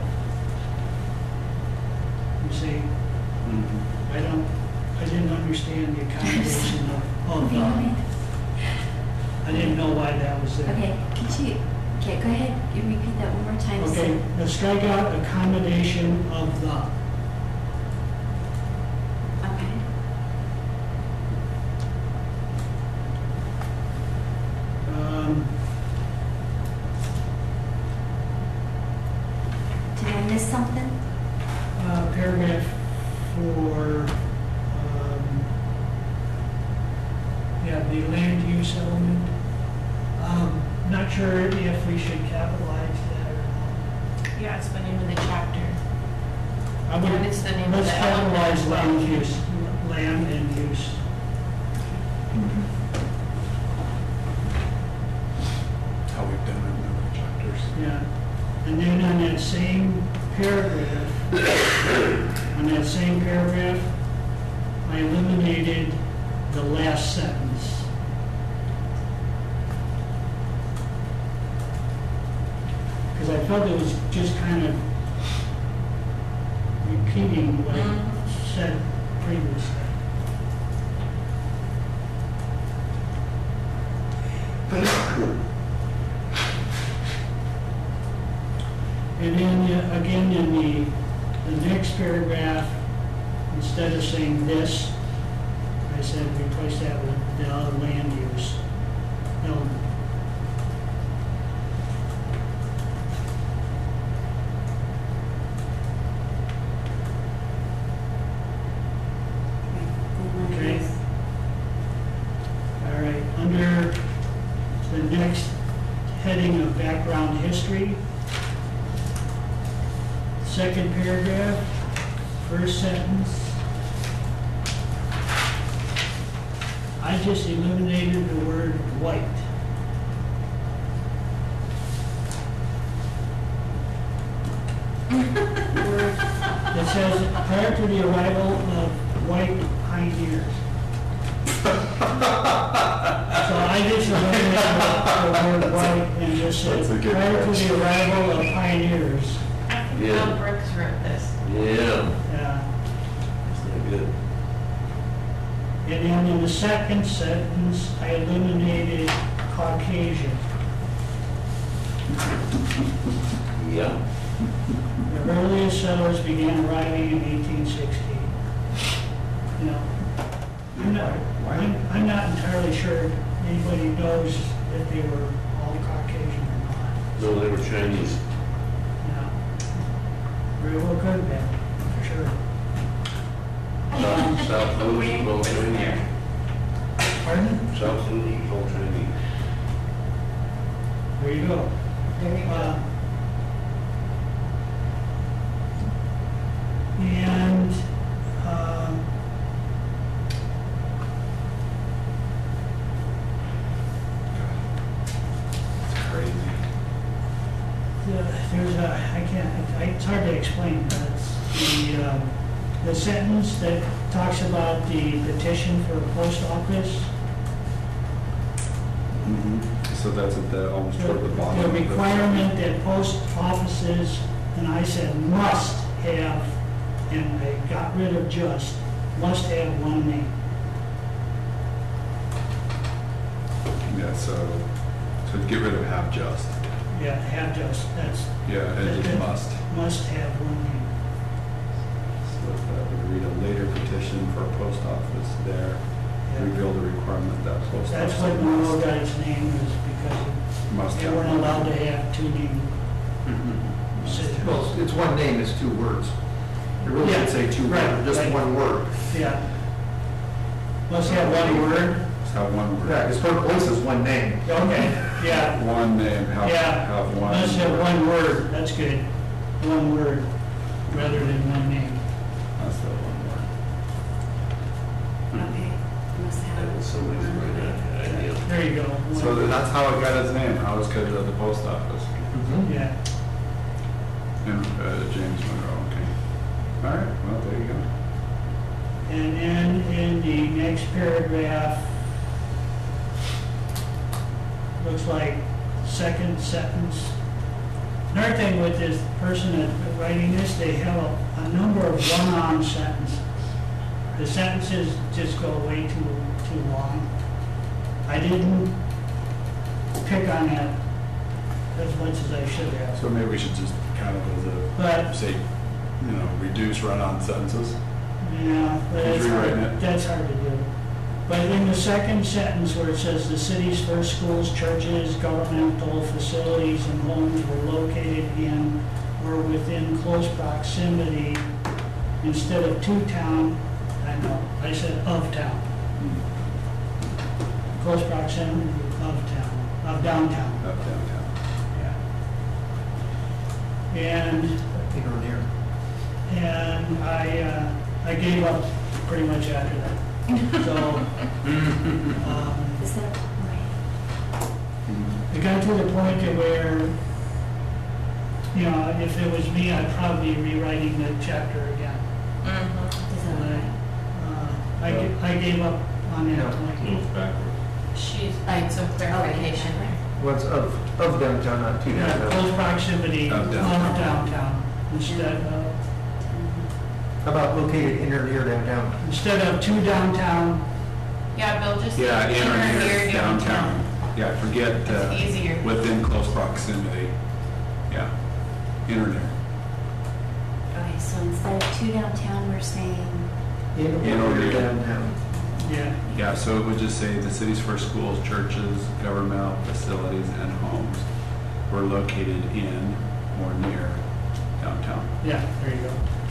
You see, I don't, I didn't understand the accommodation of, of the, I didn't know why that was there. Okay, could you, okay, go ahead, you repeat that one more time. Okay, let's strike out accommodation of the. Okay. for, um, yeah, the land use element. Um, Not sure if we should capitalize that or not. Yeah, it's the name of the chapter. I would- And it's the name of Let's the element capitalize as well. land use, land and use. How we've done it in other chapters. Yeah, and then on that same paragraph, on that same paragraph, I eliminated the last sentence. Because I felt it was just kind of repeating what I said previously. And then, uh, again, in the, the next paragraph, instead of saying this, I said replace that with the other land use element. Okay. All right, under the next heading of background history, second paragraph, first sentence, I just eliminated the word white. It says, prior to the arrival of white pioneers. So I just eliminated the word white and just said, That's a good prior to catch. the arrival of pioneers. I think Yeah. Mel Brooks wrote this. Yeah, Yeah. that's not good. And then in the second sentence, I eliminated Caucasian. Yeah. The earliest settlers began arriving in eighteen sixteen. You know, I'm not, I'm, I'm not entirely sure anybody knows that they were all Caucasian or not. No, they were Chinese. Yeah. Very well could have been, for sure. South, South Louis We was all was Chinese. there. Pardon? South Louis was all Chinese. There you go. There you go. Uh, And, um, It's crazy. the- there's a, I can't, I- it's hard to explain, but it's the, um, the sentence that talks about the petition for a post office. So that's at the, almost toward the bottom. The of the- requirement that post offices, and I said must have, and I got rid of just, must have one name. Yeah, so, so get rid of have just. Yeah, have just, that's, Yeah, and just must. must have one name. So that would read a later petition for a post office there. Yeah. Reveal the requirement that post office. That's what Monroe got its name, is because Must they have. weren't allowed to have two names. Well, it's one name, it's two words. It really Yeah, should say two right, words, just right. one word. Yeah. Must have one word. Just have one word. Yeah, because per place is one name. Okay, yeah, One name, have, yeah. have one. Must have one word, that's good. One word, rather than one name. That's the one Okay, must That have. was somebody's great idea. There you go. word. So then that's how it got its name, how it's because of the post office. Yeah, And, uh, James Monroe, okay. All right, well, there you go. and then in the next paragraph, looks like second sentence. Another thing with this person that's writing this, they have a, a number of run-on sentences. The sentences just go way too, too long. I didn't pick on that as much as I should have. So maybe we should just kind of as a, But, say, you know, reduce run-on sentences. yeah, but Who's that's hard, rewriting it? that's hard to do. But in the second sentence where it says the city's first schools, churches, governmental facilities, and homes were located in or within close proximity instead of to town, I know, I said of town. Close proximity of town, of downtown. Up downtown. Yeah. And, Inner and near. and I, uh, I gave up pretty much after that. So, um, Is that right? it got to the point to where, you know, if it was me, I'd probably be rewriting the chapter again. Mhm. Is that And I, right? uh, I, ga- I gave up on that No. point. Move backward. She's, like, some clarification there. What's of, of downtown, not to Yeah, downtown. close proximity Of of downtown. downtown, instead of, How about located in or near downtown? instead of to downtown, Yeah, Bill, just Yeah, in or inner near near downtown. Yeah, forget, It's uh, easier. within close proximity. Yeah, in or near. Okay, so instead of to downtown, we're saying, In In or or near near. downtown. yeah. Yeah, so it would just say the city's first schools, churches, governmental facilities, and homes were located in or near downtown. Yeah, there you go.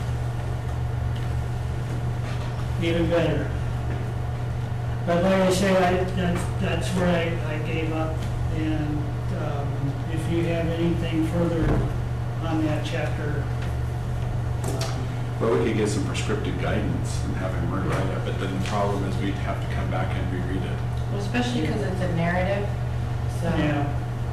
Even better. But like I say, I, that's, that's where I, I gave up. And, um, if you have anything further on that chapter, um, Well, we could get some prescriptive guidance and have him rewrite it, but then the problem is we'd have to come back and reread it. Well, especially because it's a narrative, so. yeah.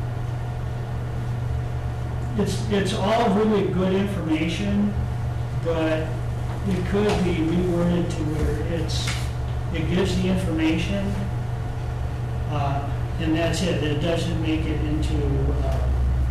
It's, it's all really good information, but it could be reworded to where it's, it gives the information, uh, and that's it. It doesn't make it into uh,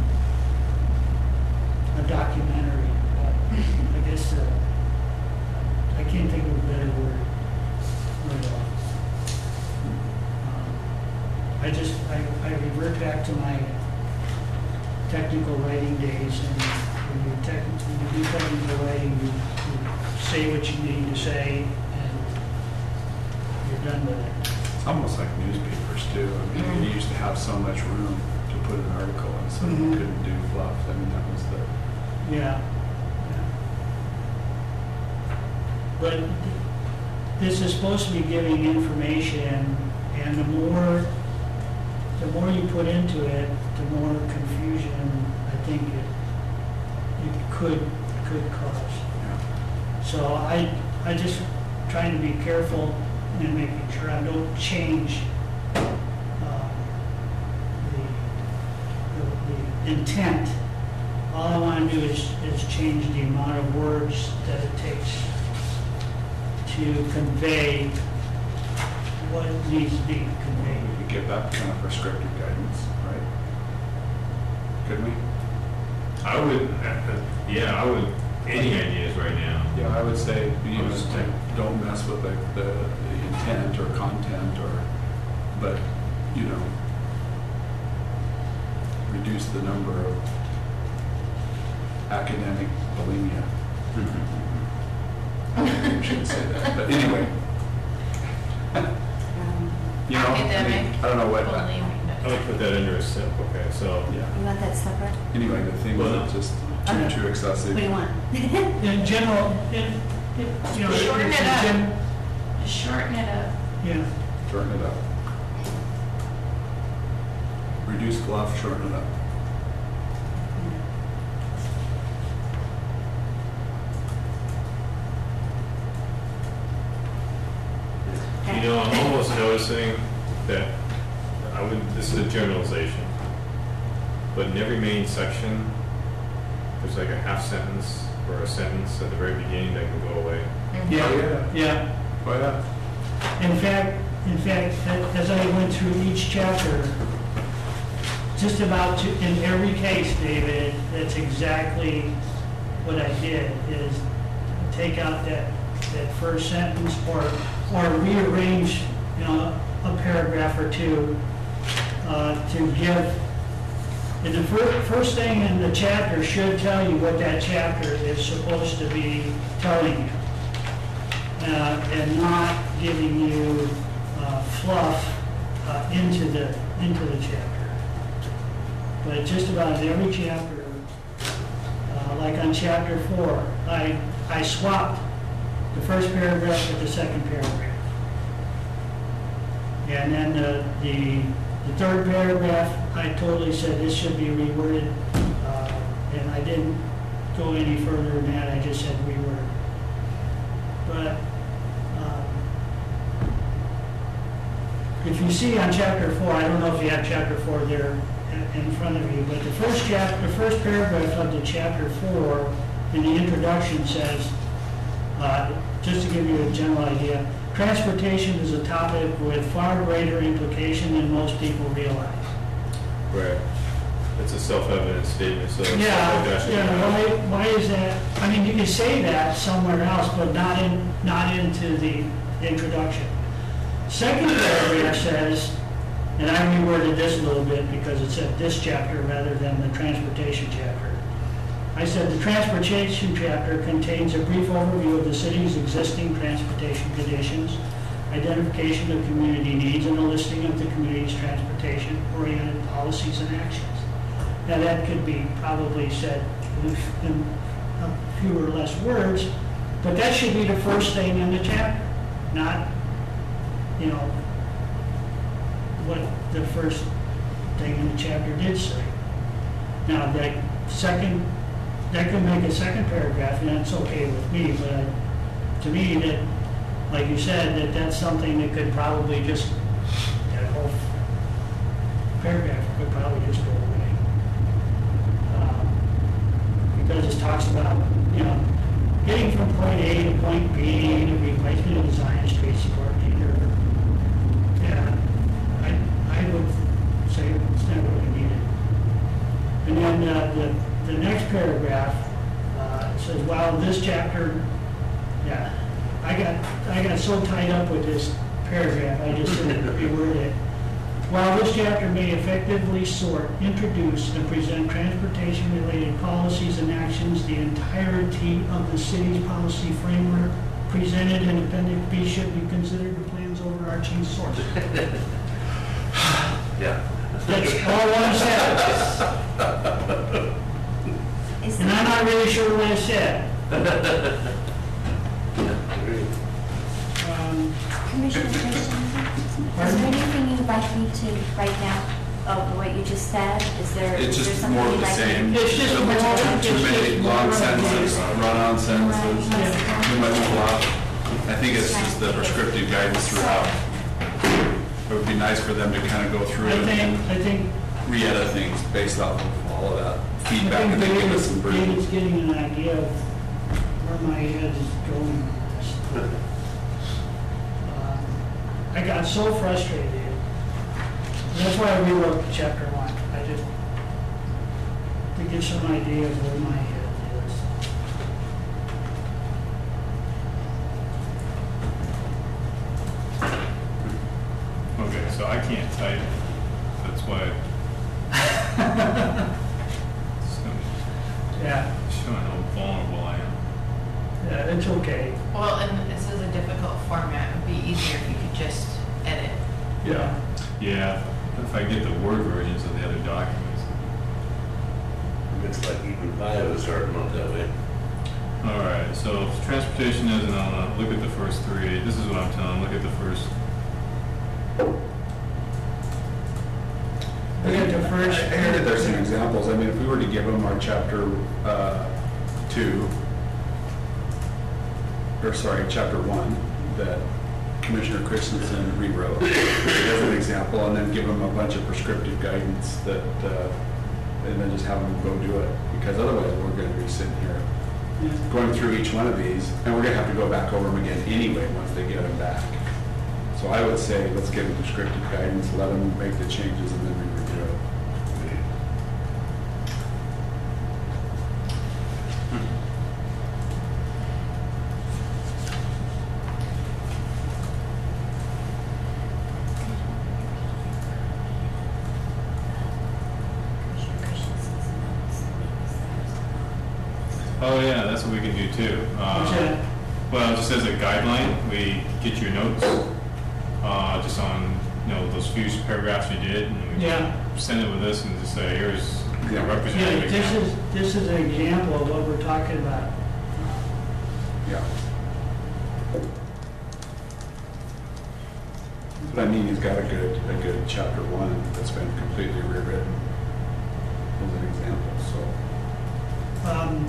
a documentary. Uh, I guess, uh, I can't think of a better word. Right off. Um, I just, I, I revert back to my technical writing days, and when you tech, when you do technical writing, you, you say what you need to say, and you're done with it. It's almost like newspapers too. I mean, you used to have so much room to put an article in, so you Mhm. couldn't do fluff. I mean, that was the, Yeah. Yeah. But this is supposed to be giving information, and the more, the more you put into it, the more confusion I think it, it could, could cause. yeah. So I, I just trying to be careful and making sure I don't change um, the, the, the intent. All I want to do is, is change the amount of words that it takes to convey what needs to be conveyed. We could give that kind of prescriptive guidance, right? Could we? I would, uh, yeah, I would, any ideas right now? Yeah, I would say, you know, Most to- don't mess with the, the the intent or content or, but, you know, reduce the number of academic bulimia. I shouldn't say that, but anyway, um, you know, I mean, Academic I don't know what, bullying. I would put that under a step, okay, so, yeah. you want that separate? Anyway, the thing Well, was just Okay. too, too excessive. What do you want? In general, it, it, you know. Shorten it's it a up. gen- Just shorten it up. Yeah. Shorten it up. Reduce fluff, shorten it up. you know, I'm almost noticing that, I would, this is a generalization, but in every main section, there's like a half sentence or a sentence at the very beginning that can go away. Yeah, Oh, yeah. yeah. Oh, yeah. In fact, in fact, a- as I went through each chapter, just about to, in every case, David, that's exactly what I did, is take out that, that first sentence or, or rearrange, you know, a paragraph or two, uh, to give, and the fir- first thing in the chapter should tell you what that chapter is supposed to be telling you. Uh, and not giving you uh, fluff uh, into the, into the chapter. But just about every chapter, uh, like on chapter four, I, I swapped the first paragraph with the second paragraph. And then the, the, the third paragraph, I totally said this should be reworded, uh, and I didn't go any further than that, I just said reword. But, um, if you see on chapter four, I don't know if you have chapter four there in- in front of you, but the first chap, the first paragraph of the chapter four in the introduction says, uh, just to give you a general idea, transportation is a topic with far greater implication than most people realize. Right. It's a self-evident statement, so. it's Yeah, like that should be yeah, done. why, why is that? I mean, you can say that somewhere else, but not in, not into the introduction. Second paragraph says, and I reworded this a little bit because it said this chapter rather than the transportation chapter. I said the transportation chapter contains a brief overview of the city's existing transportation conditions, identification of community needs, and a listing of the community's transportation-oriented policies and actions. Now that could be probably said in in a few or less words, but that should be the first thing in the chapter, not, you know, what the first thing in the chapter did say. Now, that second, that could make a second paragraph, and that's okay with me, but I- to me, that, like you said, that that's something that could probably just, that whole paragraph could probably just go away. Um, Because it talks about, you know, getting from point A to point B, the replacement of design and street support either. Yeah, I, I would say it's not really needed. And then uh, the, the next paragraph uh, says, while this chapter, yeah, I got, I got so tied up with this paragraph, I just didn't reword it. While this chapter may effectively sort, introduce, and present transportation-related policies and actions, the entirety of the city's policy framework presented in Appendix B should be considered the plan's overarching source. Yeah. That's all one said. Is And I'm there, not really sure what it said. Agreed. Um, Commissioner Christensen, is there anything you'd like me to write down of what you just said? Is there, It's is there just something more of you'd the like me- same. It's just Too- more- it's Too many just long more- sentences, run-on sentences, Yeah. too much fluff. I think it's just the prescriptive guidance throughout. It would be nice for them to kind of go through I it think, and I think, re-edit things based off of all of that I feedback, think and then give us David's, some David's brief. getting an idea of where my head is going on this. Um, I got so frustrated. That's why I rewrote chapter one. I just, to get some idea of where my head is. Okay, so I can't type. That's why. It's Yeah, showing how vulnerable I am. yeah, it's okay. Well, and this is a difficult format. It would be easier if you could just edit. Yeah. Yeah, if I get the Word versions of the other documents. It's like even I was starting out that way. All right, so transportation is an element. Look at the first three. This is what I'm telling them. Look at the first. Look at the first. I think that there's some examples. I mean, if we were to give them our chapter uh, two, or sorry, chapter one, that Commissioner Christensen rewrote as an example, and then give them a bunch of prescriptive guidance that, uh, and then just have them go do it. Because otherwise, we're going to be sitting here Yeah. going through each one of these, and we're going to have to go back over them again anyway once they get them back. So I would say, let's give them prescriptive guidance, let them make the changes, and then we review it. Commissioner Christensen's notes, Oh yeah, that's what we can do too. Uh, What's that? Well, just as a guideline, we get your notes, uh, just on, you know, those few paragraphs you did, and we Yeah. send it with us and just say, here's a Yeah. Yeah, representative this example. is, this is an example of what we're talking about. Yeah. But I mean, he's got a good, a good chapter one that's been completely rewritten as an example, so. Um,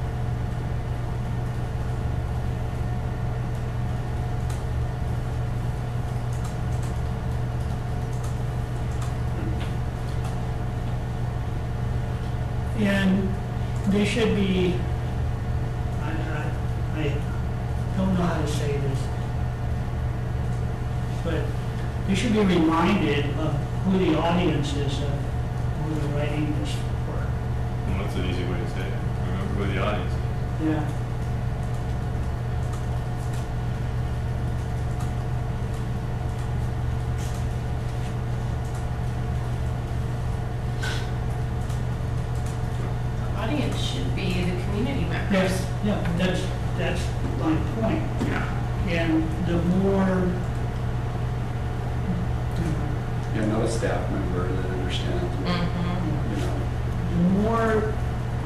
And they should be, I, I, I don't know how to say this, but they should be reminded of who the audience is, of who they're writing this for. Well, that's an easy way to say it. Remember who the audience is. Yeah. Audience should be the community members. Yes, yeah, that's, that's my point. Yeah. And the more, Yeah, not a staff member that understands, Mm-hmm. you know. the more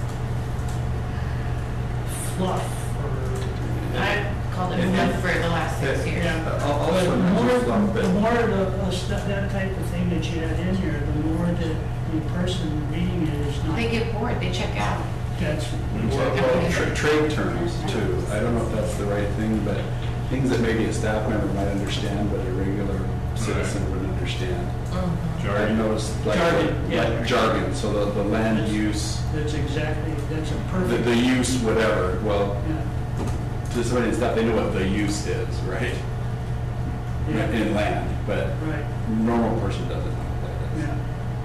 fluff or, I called it And fluff then- for the last six years. yeah. I'll- I'll But swing the that more, just a little bit. the more the, uh, stuff, that type of thing that you add in here, the more that the person reading it is not. They get bored, they check out. That's, Well, well, tra- trade terms too. I don't know if that's the right thing, but things that maybe a staff member might understand, but a regular citizen wouldn't understand. Mm-hmm. I've Jargon. noticed like. Jargon, yeah. like Jargon, so the, the land That's- use, that's exactly, that's a the, perfect. the use, whatever, well, Yeah, to somebody in staff, they know what the use is, right? yeah, In land, but right, normal person doesn't know what that is. yeah.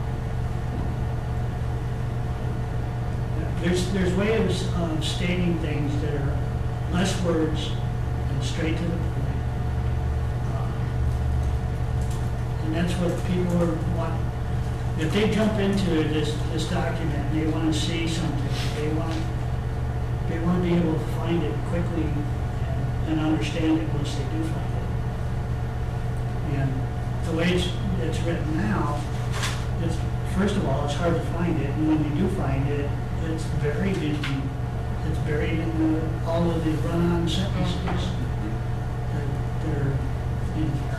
There's, there's ways of stating things that are less words and straight to the point. Uh, And that's what people are want. If they jump into this, this document and they want to see something, they want, they want to be able to find it quickly and, and understand it once they do find it. And the way it's, it's written now, it's, first of all, it's hard to find it, and when you do find it, it's buried in, it's buried in the, all of the run-on sentences that, that are in here.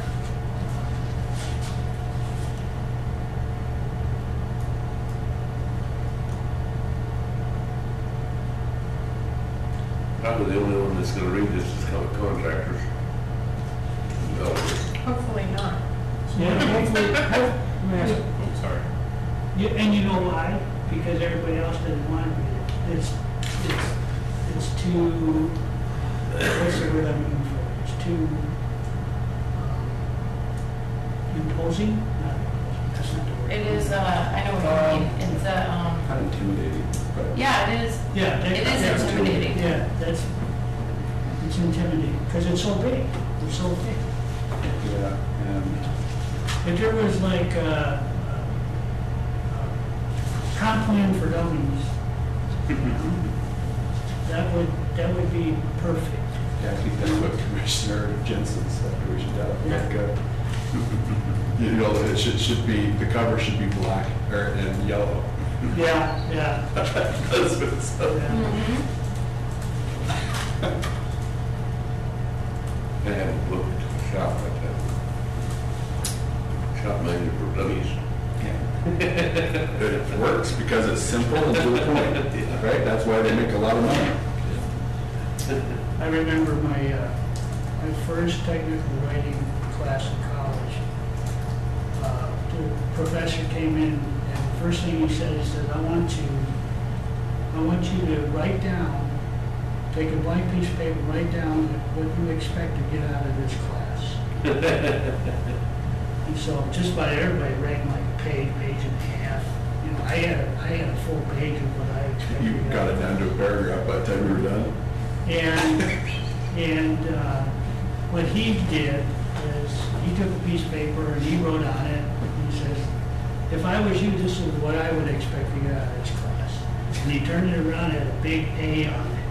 Probably the only one that's gonna read this is con- contractors. Developers. Hopefully not. Yeah, hopefully, hope- Oh, sorry. you- and you know why? Because everybody else doesn't want to read it. It's, it's, it's too, what's the word I'm looking for? It's too um, imposing? Not imposing, that's not the word. It is, uh, I know what you mean, it's a, um, Kind of intimidating, but. yeah, it is, Yeah. that- it is that's- intimidating. Yeah, that's, it's intimidating, because it's so big, it's so big. Yeah, and If there was like a, a comp plan for dummies, you know, that would, that would be perfect. yeah, I think that's what Commissioner Jensen said, we should have, Yeah. like, uh, you know, it should, should be, the cover should be black, or, and yellow. Yeah, yeah, That's what it said. yeah. Mhm. I haven't looked at a shop like that. Shop manager for dummies. It works because it's simple and to the point, right? That's why they make a lot of money. I remember my, uh, my first technical writing class in college. Uh, the professor came in, and the first thing he said, he said, I want you, I want you to write down, take a blank piece of paper, write down what you expect to get out of this class. And so just about everybody writing like a page, page and a half. You know, I had, a- I had a full page of what I expected. You to get got out. it down to a paragraph by the time you were done. And, and uh, what he did is, he took a piece of paper and he wrote on it, and he says, if I was you, this is what I would expect to get out of this class. And he turned it around and had a big A on it.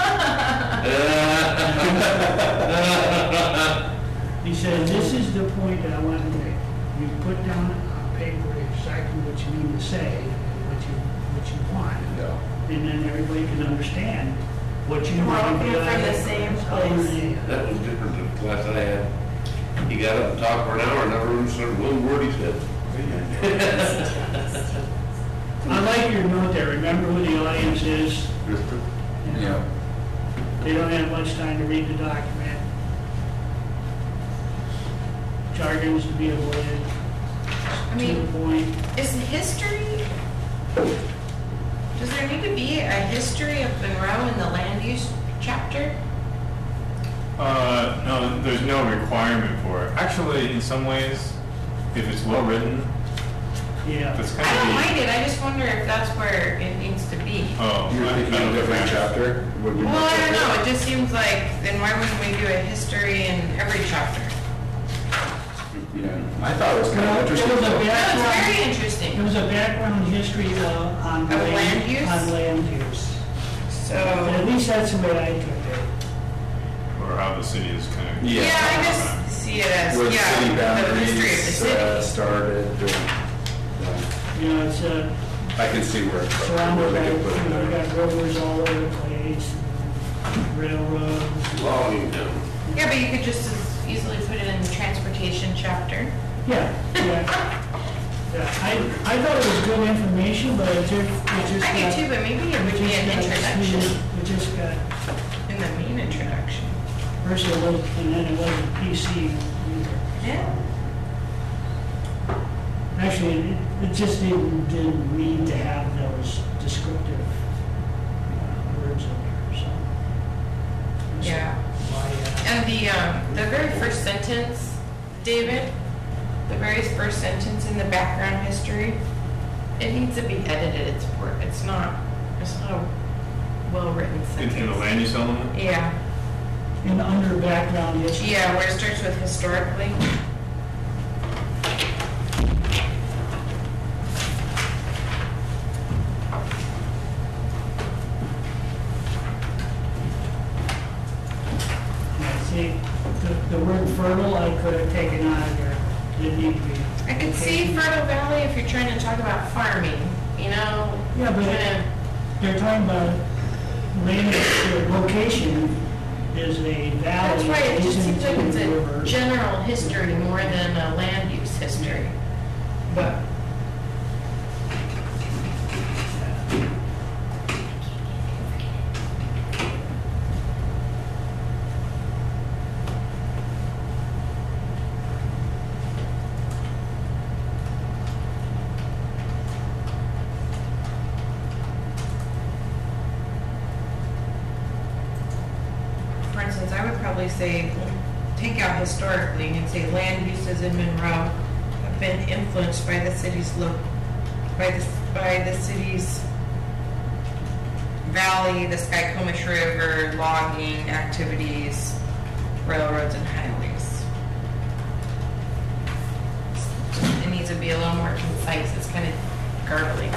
He said, this is the point that I want to make. You put down on paper exactly what you mean to say, and what you, what you want. Yeah. And then everybody can understand what you We're all want to coming get out from of the it. same Oh, place. yeah. That was different than the class I had. He got up and talked for an hour, never understood one word he said. I like your note there, remember who the audience is. Yeah. They don't have much time to read the document. Jargons to be avoided. I To the mean, point. is history, does there need to be a history of Monroe in the land use chapter? Uh, no, there's no requirement for it. Actually, in some ways, if it's well written, Yeah. that's I kind don't of mind the. it, I just wonder if that's where it needs to be. Oh, You're I- thinking I of don't a different think that- chapter? Would we Well, look I at don't it? know, it just seems like, then why wouldn't we do a history in every chapter? Yeah, I thought it was kind Well, of interesting. there was a No, it's background- very There interesting. was a background history uh, on Of land use? On land use. So, At least that's the way I took it. Or how the city is kind of. Yeah. yeah, I just see it as, Where yeah, city the history of the boundaries uh, city. started. and, You know, it's uh, uh, I can see where, where surrounded by, they you could put it know, you there. got rivers all over the place, railroads. Logging down. Yeah, but you could just as easily put it in the transportation chapter. Yeah, yeah. Yeah, I, I thought it was good information, but it just, it just got. I do too, but maybe it would it be just an got introduction, exceeded- It just got, in the main introduction. first it was, and then it wasn't P C either. Yeah. Actually, it, it just didn't, didn't need to have those descriptive uh, words in there, so. That's Yeah. why, uh, And the, um, the very first sentence, David, the very first sentence in the background history, it needs to be edited, it's, wor- it's not, it's not a well-written In, sentence. in the land use element? Yeah, in under background history. yeah, where it starts with historically. Yeah, see, the, the word fertile, I could have taken out of there, didn't need to be. I could see Fertile Valley if you're trying to talk about farming, you know? Yeah, but- trying to- They're talking about land, the location is a valley. That's right, it just adjacent seems like to it's the river. a general history more than a land use history. But, for instance, I would probably say, take out historically and say land uses in Monroe have been influenced by the city's lo, by the, by the city's valley, the Skycomish River, logging activities, railroads and highways. It needs to be a little more concise, it's kind of garbly.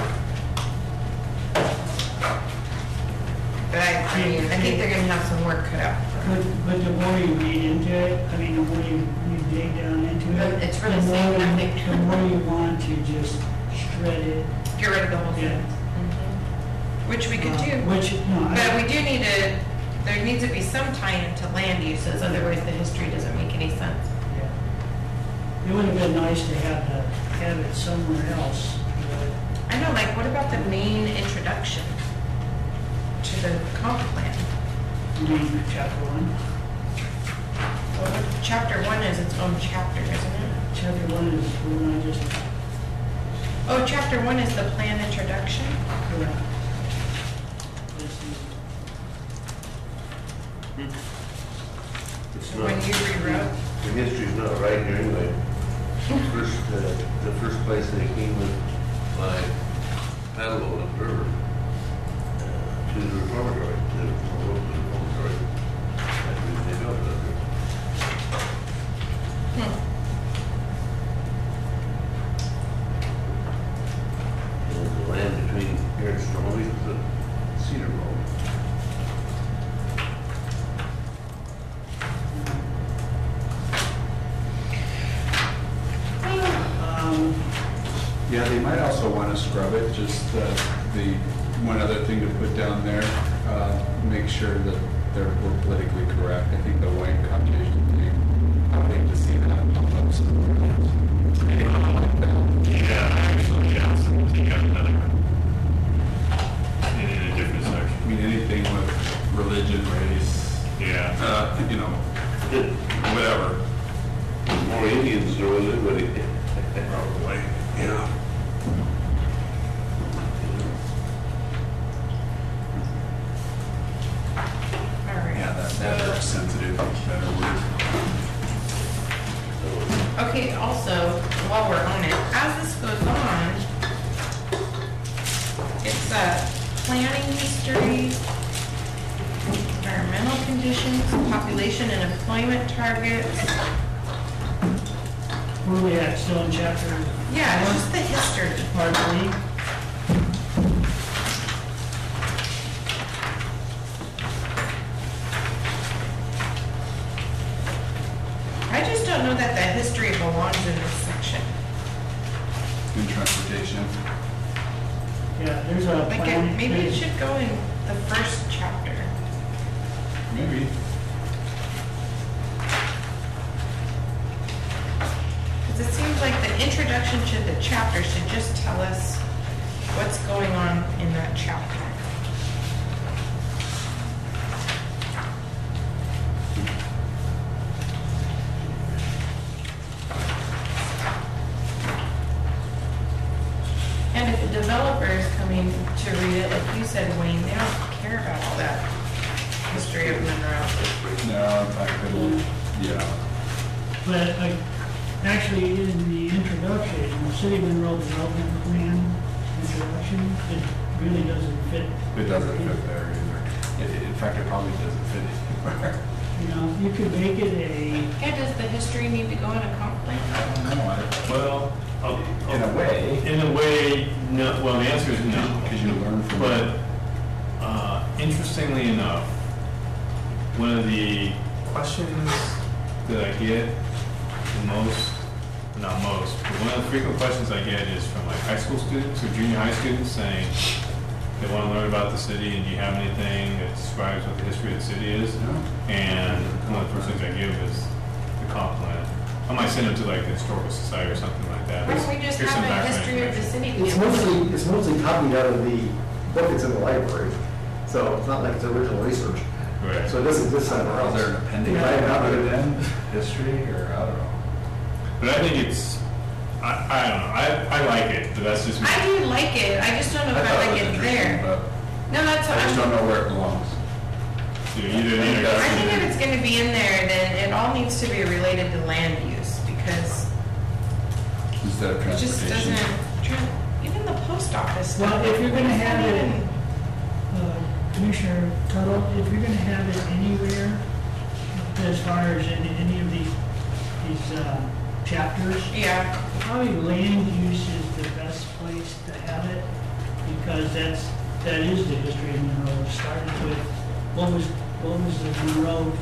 But I, I mean, I think they're gonna have some work cut out. But, but the more you read into it, I mean, the more you, you dig down into But it. it's really the more saying you- nothing. The more you want to just shred it. Get rid of the whole thing. Yeah. Mhm. Which we could uh, do. Which, no, But I, we do need to, there needs to be some tie-in to land uses, otherwise the history doesn't make any sense. yeah. It would have been nice to have the, have it somewhere else, but I know, like, what about the main introduction to the comp plan? I mean, chapter one. Well, chapter one is its own chapter, isn't it? Chapter one is, we're not just, Oh, chapter one is the plan introduction? correct. This is- It's When not, you rewrote? the history's not right here anyway. First, uh, the first place they came with my paddleboat up the river, uh, to the reformatory, to the reformatory. That's the reason they built it up there. Hmm. And the land between here and Snowy is the Cedar Bowl. Um, Yeah, they might also want to scrub it, just uh, the, one other thing to put down there, uh, make sure that they're, we're politically correct. I think the white connotation thing, I would hate to see that. more Indians there was anybody. Probably, yeah. All right. Yeah, that, So- that is sensitive, better word. Okay, also, while we're on it, as this goes on, it's uh, planning history, environmental conditions, population and employment targets. Where are we at, still in chapter? Yeah, it's just the history. Part three? I just don't know that the history belongs in this section. In transportation. Yeah, there's a Like, it- planning. maybe it should go in the first chapter. Maybe. Because it seems like the introduction to the chapter should just tell us what's going on in that chapter. And if the developer is coming to read it, like you said, Wayne, they don't care about all that history of Monroe. No, in fact, it'll, yeah. But like, actually, in the introduction, the City of Monroe Development Plan introduction, it really doesn't fit. It doesn't fit there either. It- In fact, it probably doesn't fit anywhere. You know, you could make it a, Yeah, does the history need to go in a comp plan? I don't know, I- Well, I'll- in a way, in a way, no, well, the answer is no. because you learn from But it. uh, interestingly enough, one of the questions that I get the most, not most, but one of the frequent questions I get is from like high school students or junior high students saying they want to learn about the city and do you have anything that describes what the history of the city is? And one of the first things I give is the comp plan. I might send them to like the historical society or something like that. Why don't we just Here's some have a background history of the information. city? It's mostly, it's mostly copied out of the book that's in the library, so it's not like it's original research. Right. So it doesn't exist somewhere Is else. there an appendix Yeah, I have put it. it in, history, or I don't know. But I think it's, I, I don't know, I, I like it, but that's just me. I do like it, I just don't know if thought I it like was it interesting, there. but No, that's, I just don't I'm- know where it belongs. You know, either an I introduction think if or- it's gonna be in there, then it all needs to be related to land use, because Instead of it just transportation. doesn't, tran- even the post office stuff. Well, if you're gonna have it's not it- even- uh, Commissioner Tuttle, if you're gonna have it anywhere, as far as in any of these, these uh, chapters, Yeah, probably land use is the best place to have it, because that's, that is the history of Monroe. It started with, what was, what was the Monroe,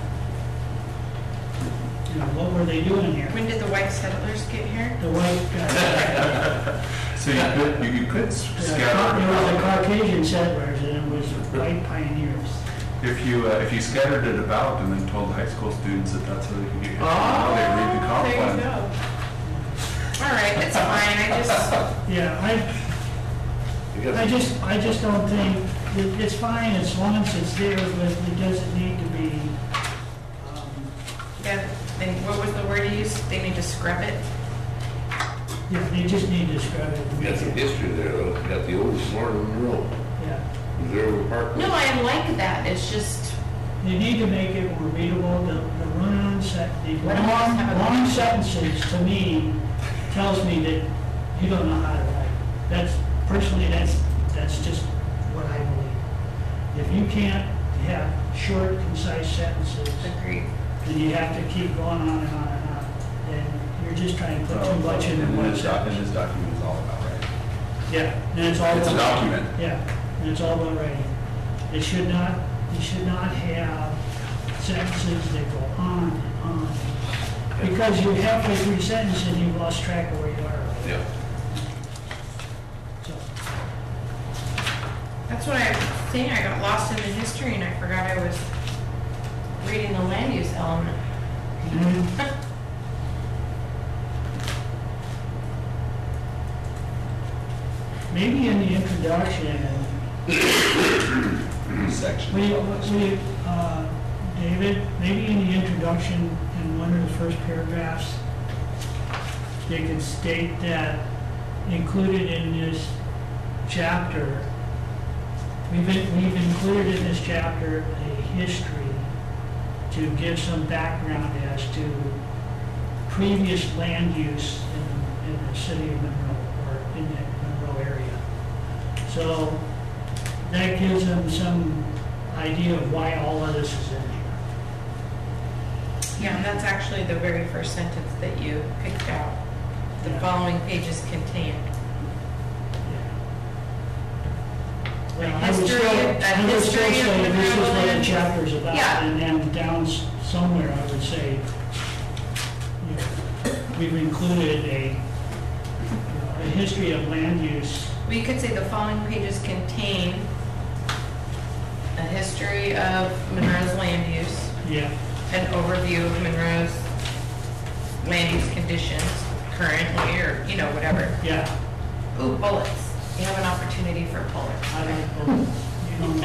you know, what were they doing here? when did the white settlers get here? The white guys, So you could, you could s- there scatter. was the Caucasian settlers, and it was white pioneers. If you, uh, if you scattered it about and then told high school students that that's how they could get history, Oh, they read the comp there you plan. go. All right, it's fine, I just, Yeah, I, You got- I just, I just don't think, it- it's fine as long as it's there, but it doesn't need to be, um, yeah, then what was the word you used? They need to scrub it? yeah, they just need to describe it. You got some history there, though. You got the oldest one in the world, Yeah, Reservoir Park. No, I like that, it's just, you need to make it more readable, the, the run-on set, the What do you long, have a- long sentences, to me, tells me that you don't know how to write. That's, personally, that's, that's just what I believe. If you can't have short, concise sentences, agreed. then you have to keep going on and on and on, then you're just trying to put too much in And one this doc- and sentence. this document is all about, right? Yeah, and it's all. It's a about- document. Yeah, and it's all about writing. It should not, you should not have sentences that go on and on. Because you're halfway through a sentence and you've lost track of where you are. Yeah. So, That's what I was saying, I got lost in the history and I forgot I was reading the land use element. maybe in the introduction, Section. we, we, uh, David, maybe in the introduction, in one of the first paragraphs, they could state that included in this chapter, we've, we've included in this chapter a history to give some background as to previous land use in, in the city of Monroe, or in the Monroe area. So that gives them some idea of why all of this is in here. Yeah, and that's actually the very first sentence that you picked out. The Yeah. following pages contain. Well, A I would history- still, a I would still history of say this is Monroe what the land. chapter's about, Yeah. and then down s- somewhere, I would say, you know, we've included a, you know, a history of land use. We could say the following pages contain a history of Monroe's land use, Yeah, an overview of Monroe's land use conditions currently, or, you know, whatever. yeah, Ooh, bullets. You have an opportunity for bullets. I like bullets, you know.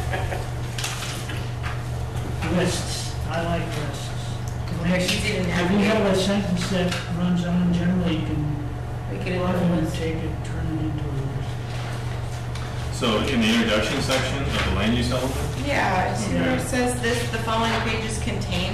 Lists, I like lists. Well, she's even If you have having, a sentence that runs on, generally you can we could often influence. take it, turn it into a list. So in the introduction section of the land use element, Yeah, see where it Yeah. says this, the following pages contain.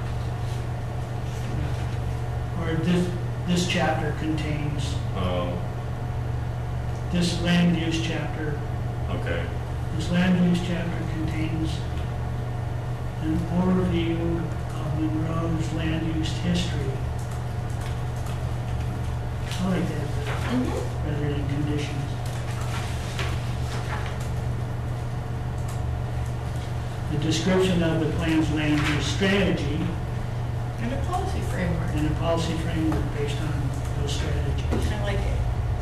Or this, this chapter contains, oh, this land use chapter, okay. this land use chapter contains an overview of Monroe's land use history. I like that better, rather than conditions. The description of the plan's land use strategy And a policy framework. and a policy framework based on those strategies. I like it.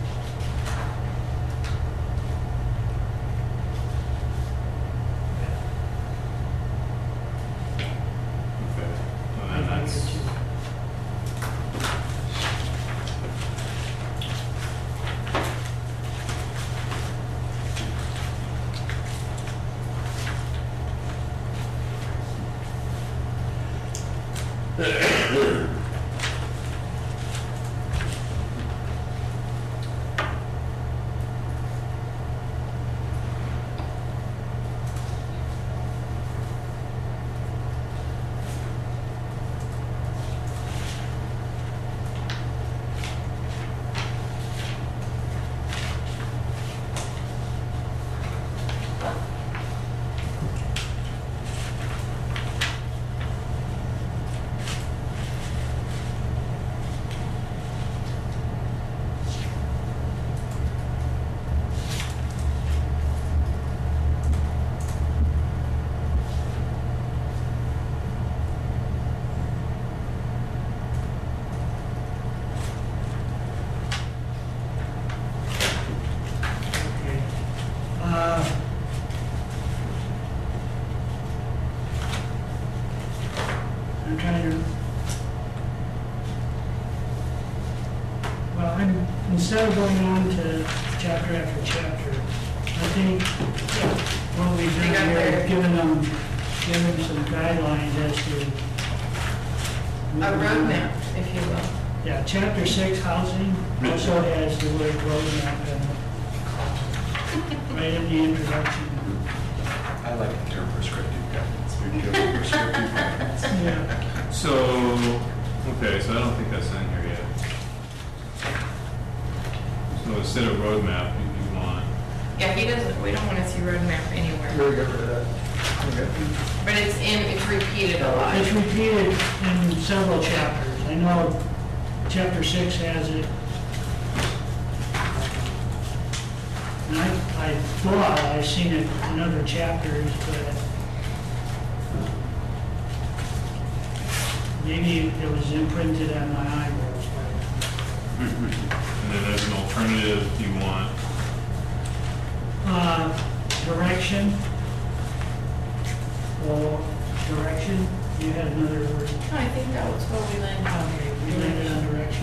Okay. Well, I then like it that's, too. Okay. Uh, I'm trying to, well, I'm, instead of going on to chapter after chapter, I think what we've They got done here their- is given them, given some guidelines as to. A roadmap, if you will. Yeah, chapter six, housing, also has the word roadmap in it. Right in the introduction. I like the term prescriptive guidance. We give them prescriptive guidance. Yeah. so, okay, so I don't think that's in here yet. So instead of roadmap, you you want, Yeah, he doesn't, we don't want to see roadmap anywhere. Really get rid of that. Okay. But it's in, it's repeated a lot. It's repeated in several chapters. I know chapter six has it. And I, I thought I've seen it in other chapters, but maybe it was imprinted on my eyeballs, but. and then there's an alternative you want. Uh, direction, or direction, you had another word. No, I think that was what we landed on. Okay, we landed on direction.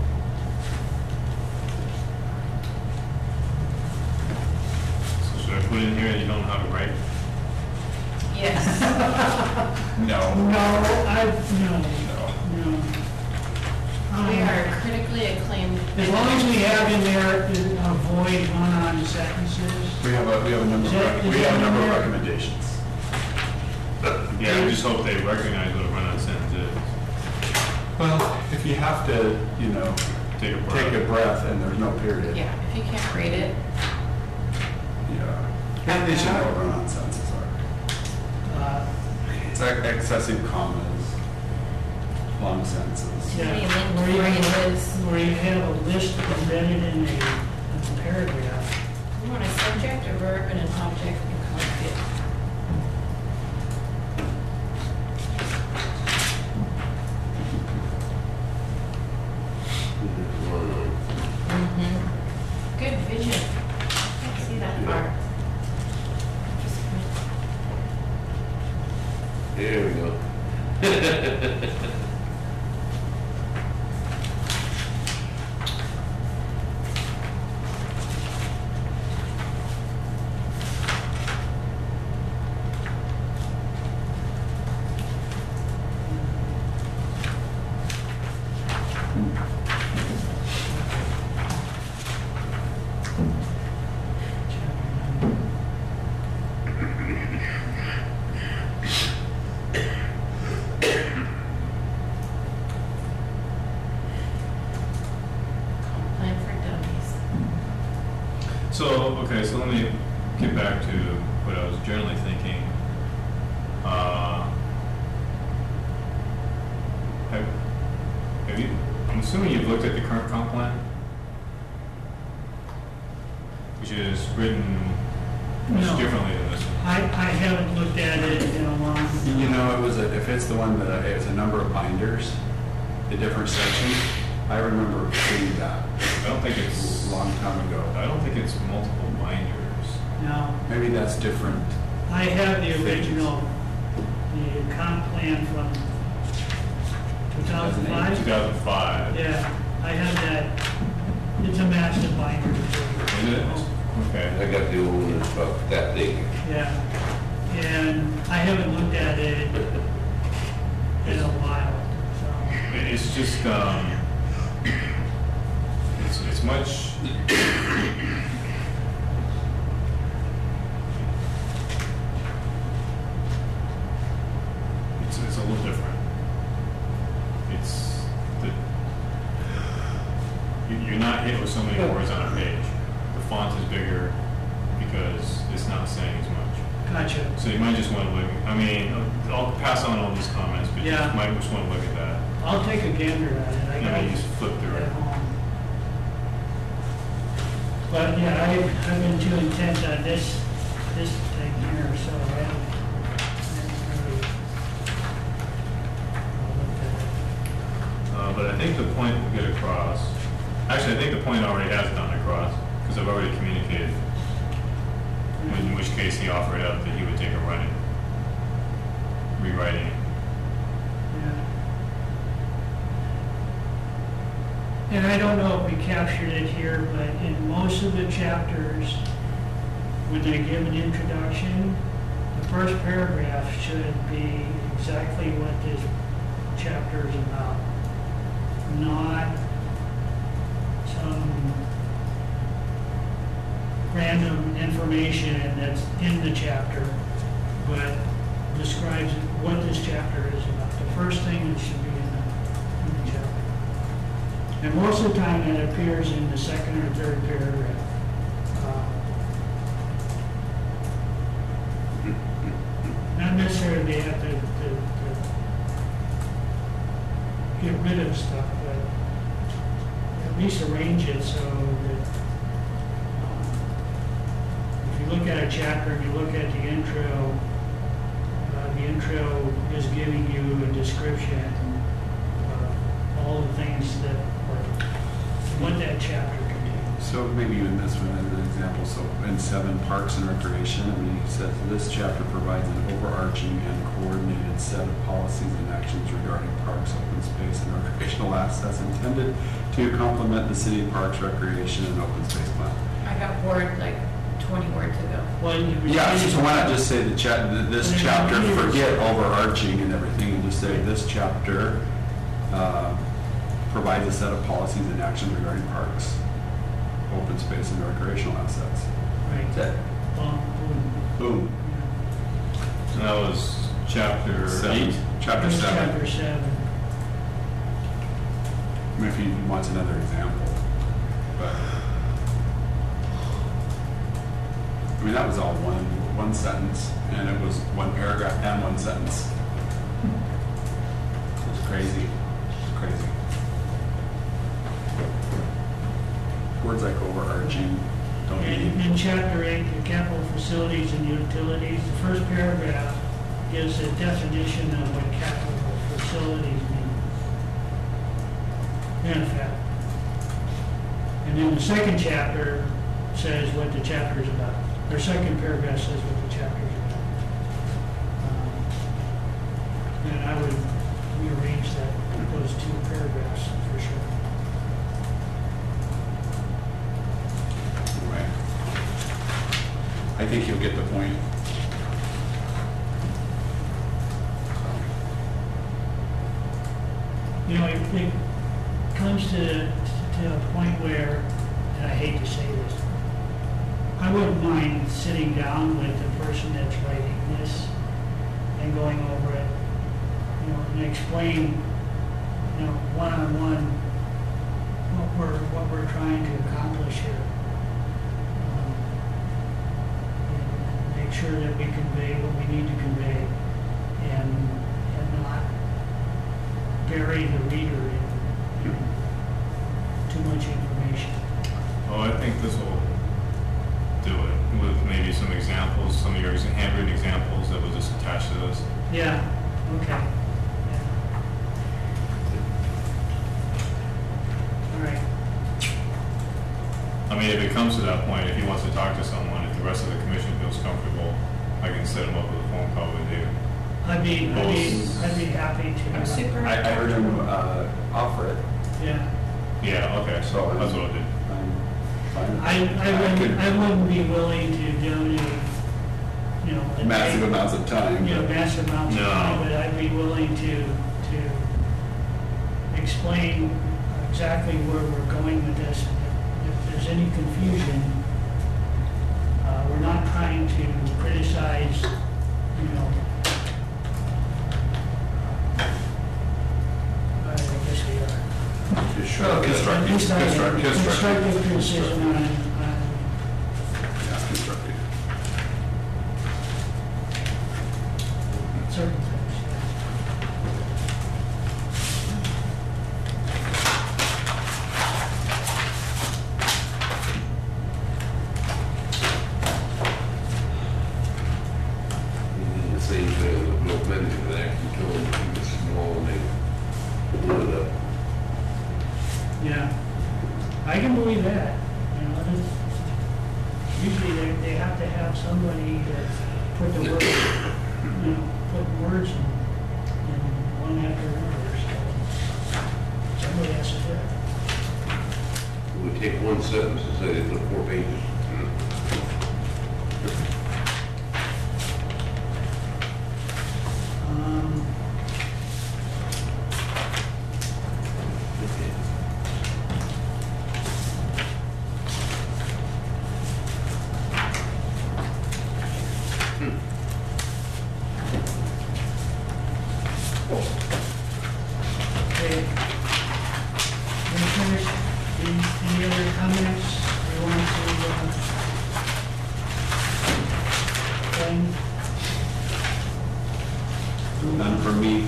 So should I put put in here that you don't know how to write? Yes. No. No, I, no, No. no. We Um, are critically acclaimed. As long as we have in there, uh, avoid run-on sentences. We have a, we have a number, Is that- of is we have a that number of in there? recommendations. Yeah, I just hope they recognize what a run-on sentence is. Well, if you have to, you know, Take a breath. take a breath and there's no period. Yeah, if you can't read it, Yeah. And they should know what run-on sentences are. Uh, It's like excessive commas, long sentences. Yeah, Maybe link where you, phrases. where you have a list embedded in a, a paragraph. you want a subject, a verb, and an object and collect it. Mm-hmm. Good vision. Can't see that far. Just There we go. plan for dummies. So, okay, so let me get back to what I was generally thinking. Uh, have, have you, I'm assuming you've looked at the current comp plan? Which is written much No. differently than this one. I, I haven't looked at it in a long. You know, it was a, if it's the one that, I- it was a number of binders, the different sections, I remember seeing that I don't think a it's, long time ago. I don't think it's multiple binders. No, Maybe that's different. I have the original, the comp plan from two thousand two five. thousand five. Yeah, I have that, it's a master binder. Is it? Okay. I got the old one that's about that big. Yeah, and I haven't looked at it in a while, so. It's just, um, it's, it's much, it's, it's a little different. It's, the, you- you're not hit with so many words on a page. The font is bigger because it's not saying as much. Gotcha. So you might just want to look, I mean, I'll pass on all these comments, but you Yeah. might just want to look at that. I'll take a gander at it. I And got then it you just flip through at it. home. But yeah, I, I've been too intent on this, this thing here, so I haven't, I haven't really looked at it. Uh, but I think the point will get across, actually, I think the point already has gotten across, because I've already communicated, in which case he offered up that he would take a run at rewriting it. Yeah. And I don't know if we captured it here, but in most of the chapters, when they give an introduction, the first paragraph should be exactly what this chapter is about. Not some random information that's in the chapter, but describes what this chapter is about. The first thing that should be in the, in the chapter. And most of the time it appears in the second or third paragraph. Uh, Not necessarily they have to, to, to get rid of stuff, but at least arrange it so that um, if you look at a chapter and you look at the intro, uh, the intro is giving you a description of all the things that are, what that chapter contains. So maybe in this one as an example, so in seven, parks and recreation, I mean, he says this chapter provides an overarching and coordinated set of policies and actions regarding parks, open space, and recreational assets intended to complement the city parks, recreation, and open space plan. I got bored like twenty words ago. Well, you were Yeah, saying- so why not just say the cha, th- this Yeah, chapter, years. forget overarching and everything, and just say this chapter uh, provides a set of policies and actions regarding parks, open space, and recreational assets. Right. That's it. Well, Boom. And that was chapter Seven. eight. Chapter Here's seven. Chapter seven. I mean, if he wants another example, but. I mean, that was all one, one sentence, and it was one paragraph and one sentence. It was crazy, It was crazy. Words like overarching don't In, mean, in chapter eight, the capital facilities and utilities, the first paragraph gives a definition of what capital facilities mean. In effect. And then the second chapter says what the chapter is about. Or second paragraph says what the chapter is about. Um, And I would rearrange that, those two paragraphs for sure. right. I think you'll get the point. You know, it, it comes to, to a point where, and I hate to say this, I wouldn't mind sitting down with the person that's writing this and going over it, you know, and explain, you know, one-on-one what we're, what we're trying to accomplish here. Um, and Make sure that we convey what we need to convey and, and not bury the reader in, in too much information. Oh, I think this will do it with maybe some examples, some of your ex- handwritten examples that will just attach to this. Yeah, okay. Yeah. All right. I mean, if it comes to that point, if he wants to talk to someone, if the rest of the commission feels comfortable, I can set him up with a phone call with David. I'd be, I'd be, Both. I'd be happy to. I'm super. I, I heard him uh, offer it, Yeah. Yeah, okay, so that's what I'll do. I'm fine. I, I could- wouldn't, I wouldn't be willing to donate, you know. a Massive day- amounts of time. You know, but- massive amounts of No. time, but I'd be willing to, to explain exactly where we're going with this. If if there's any confusion, uh, we're not trying to criticize, you know, I guess we are. Constructive, constructive, Constructive constructive, constructive criticism on, on Yeah, constructive. certain things, yeah. The same thing, the no mending, they actually told them to keep it small and they blew it up. Yeah, I can believe that, you know, it's, usually they, they have to have somebody that put the word, you know, put words in, in one after another, so somebody has to do it. It would take one sentence and say they put four pages. Um, Okay. Commissioners, any, any other comments you want to, uh, bring? None for me.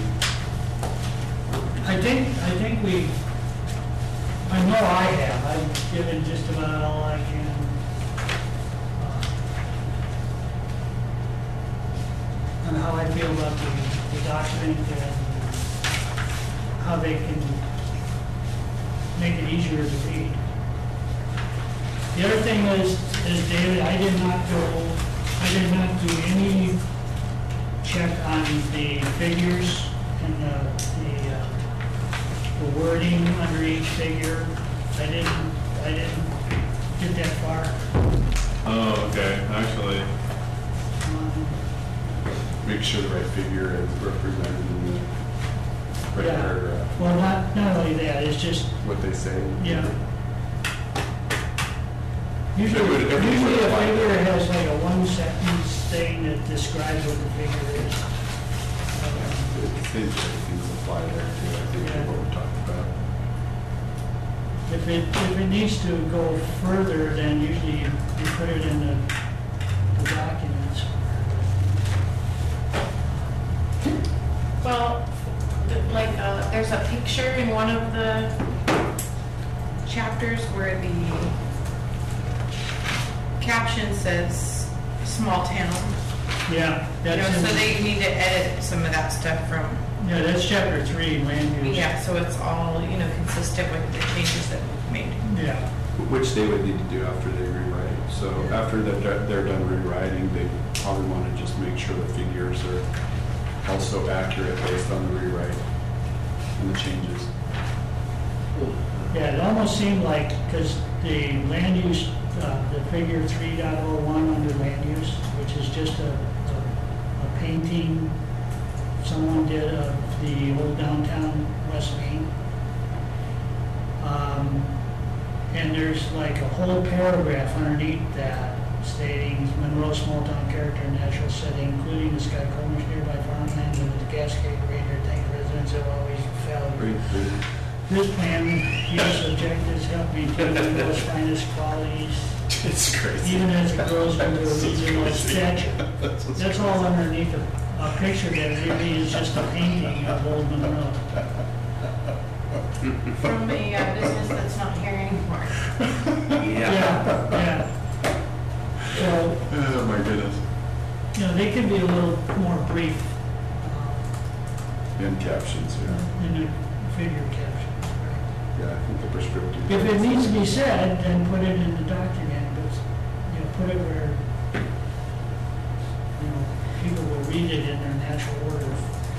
I think, I think we, I know I have, I've given just about all I can. uh, On how I feel about the, the document and how they can make it easier to read. The other thing is, is David, I did not go, I did not do any check on the figures and the, the, uh, the wording under each figure. I didn't, I didn't get that far. Oh, okay, actually, Um, Make sure the right figure is represented in the right Yeah. paragraph, Well, not, not only that, it's just, what they say. yeah. Usually, It would- it would usually a apply. figure has like a one sentence thing that describes what the figure is. Um, It seems like things apply there too, I think, Yeah. to what we're talking about. If it, if it needs to go further, then usually you you put it in the, the documents. Well, th- like, uh, there's a picture in one of the chapters where the caption says small town. Yeah, You know, that's so in, they need to edit some of that stuff from, yeah, that's chapter three, land use. yeah, so it's all, you know, consistent with the changes that we've made. Yeah, Which they would need to do after they rewrite. So after they're, do- they're done rewriting, they probably want to just make sure the figures are also accurate based on the rewrite and the changes. yeah, it almost seemed like, because the land use, uh, the figure three point oh one under land use, which is just a, a, a painting someone did of the old downtown West Main. Um, and there's like a whole paragraph underneath that stating Monroe small town character and natural setting, including the Sky Corners nearby farmland and the Cascade Ranger Tank residents have always felt. Great, great. This plan, its objectives help maintain Monroe's finest qualities, It's crazy. even as it grows into a That's regional crazy. stature. That's what's That's all underneath a, a picture that really is just a painting of old Monroe. From a uh, business that's not here anymore. Yeah, yeah. So, Oh, my goodness. you know, they can be a little more brief uh, And captions, yeah. in the figure captions. Yeah, I think the prescriptive. If it needs to be said, then put it in the document, but, you know, put it where, you know, people will read it in their natural order.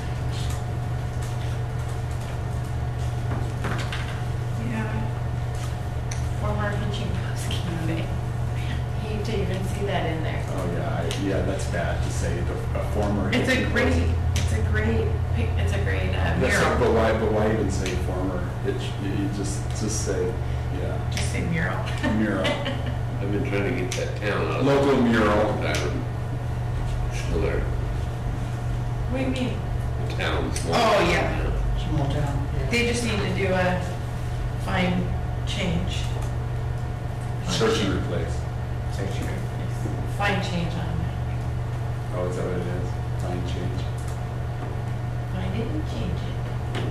Yeah. Former Hinchinkoski. Hate to even see that in there. Oh, yeah, I, yeah, that's bad to say, the, a former. It's a great, it's a great, pic- it's a great uh, That's like, but mural. why, but why even say former? It, sh- you you just, just say, yeah, Just say mural. mural. I've been trying to get that town out. Local mural. Island. Still there. What do you mean? The town. small Oh, town, yeah. Small town, yeah. They just need to do a fine change. Search and replace. Search and replace. Fine change on that. Oh, is that what it is? Fine change. Find it and change it.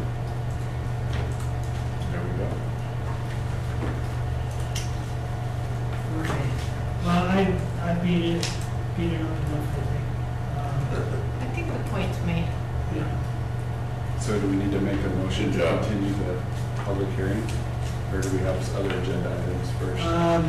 There we go. Okay. Well, I, I beat it, beat it up enough, I think. Um, I think the point's made. yeah. So do we need to make a motion Good to job. continue the public hearing? Or do we have other agenda items first? Um,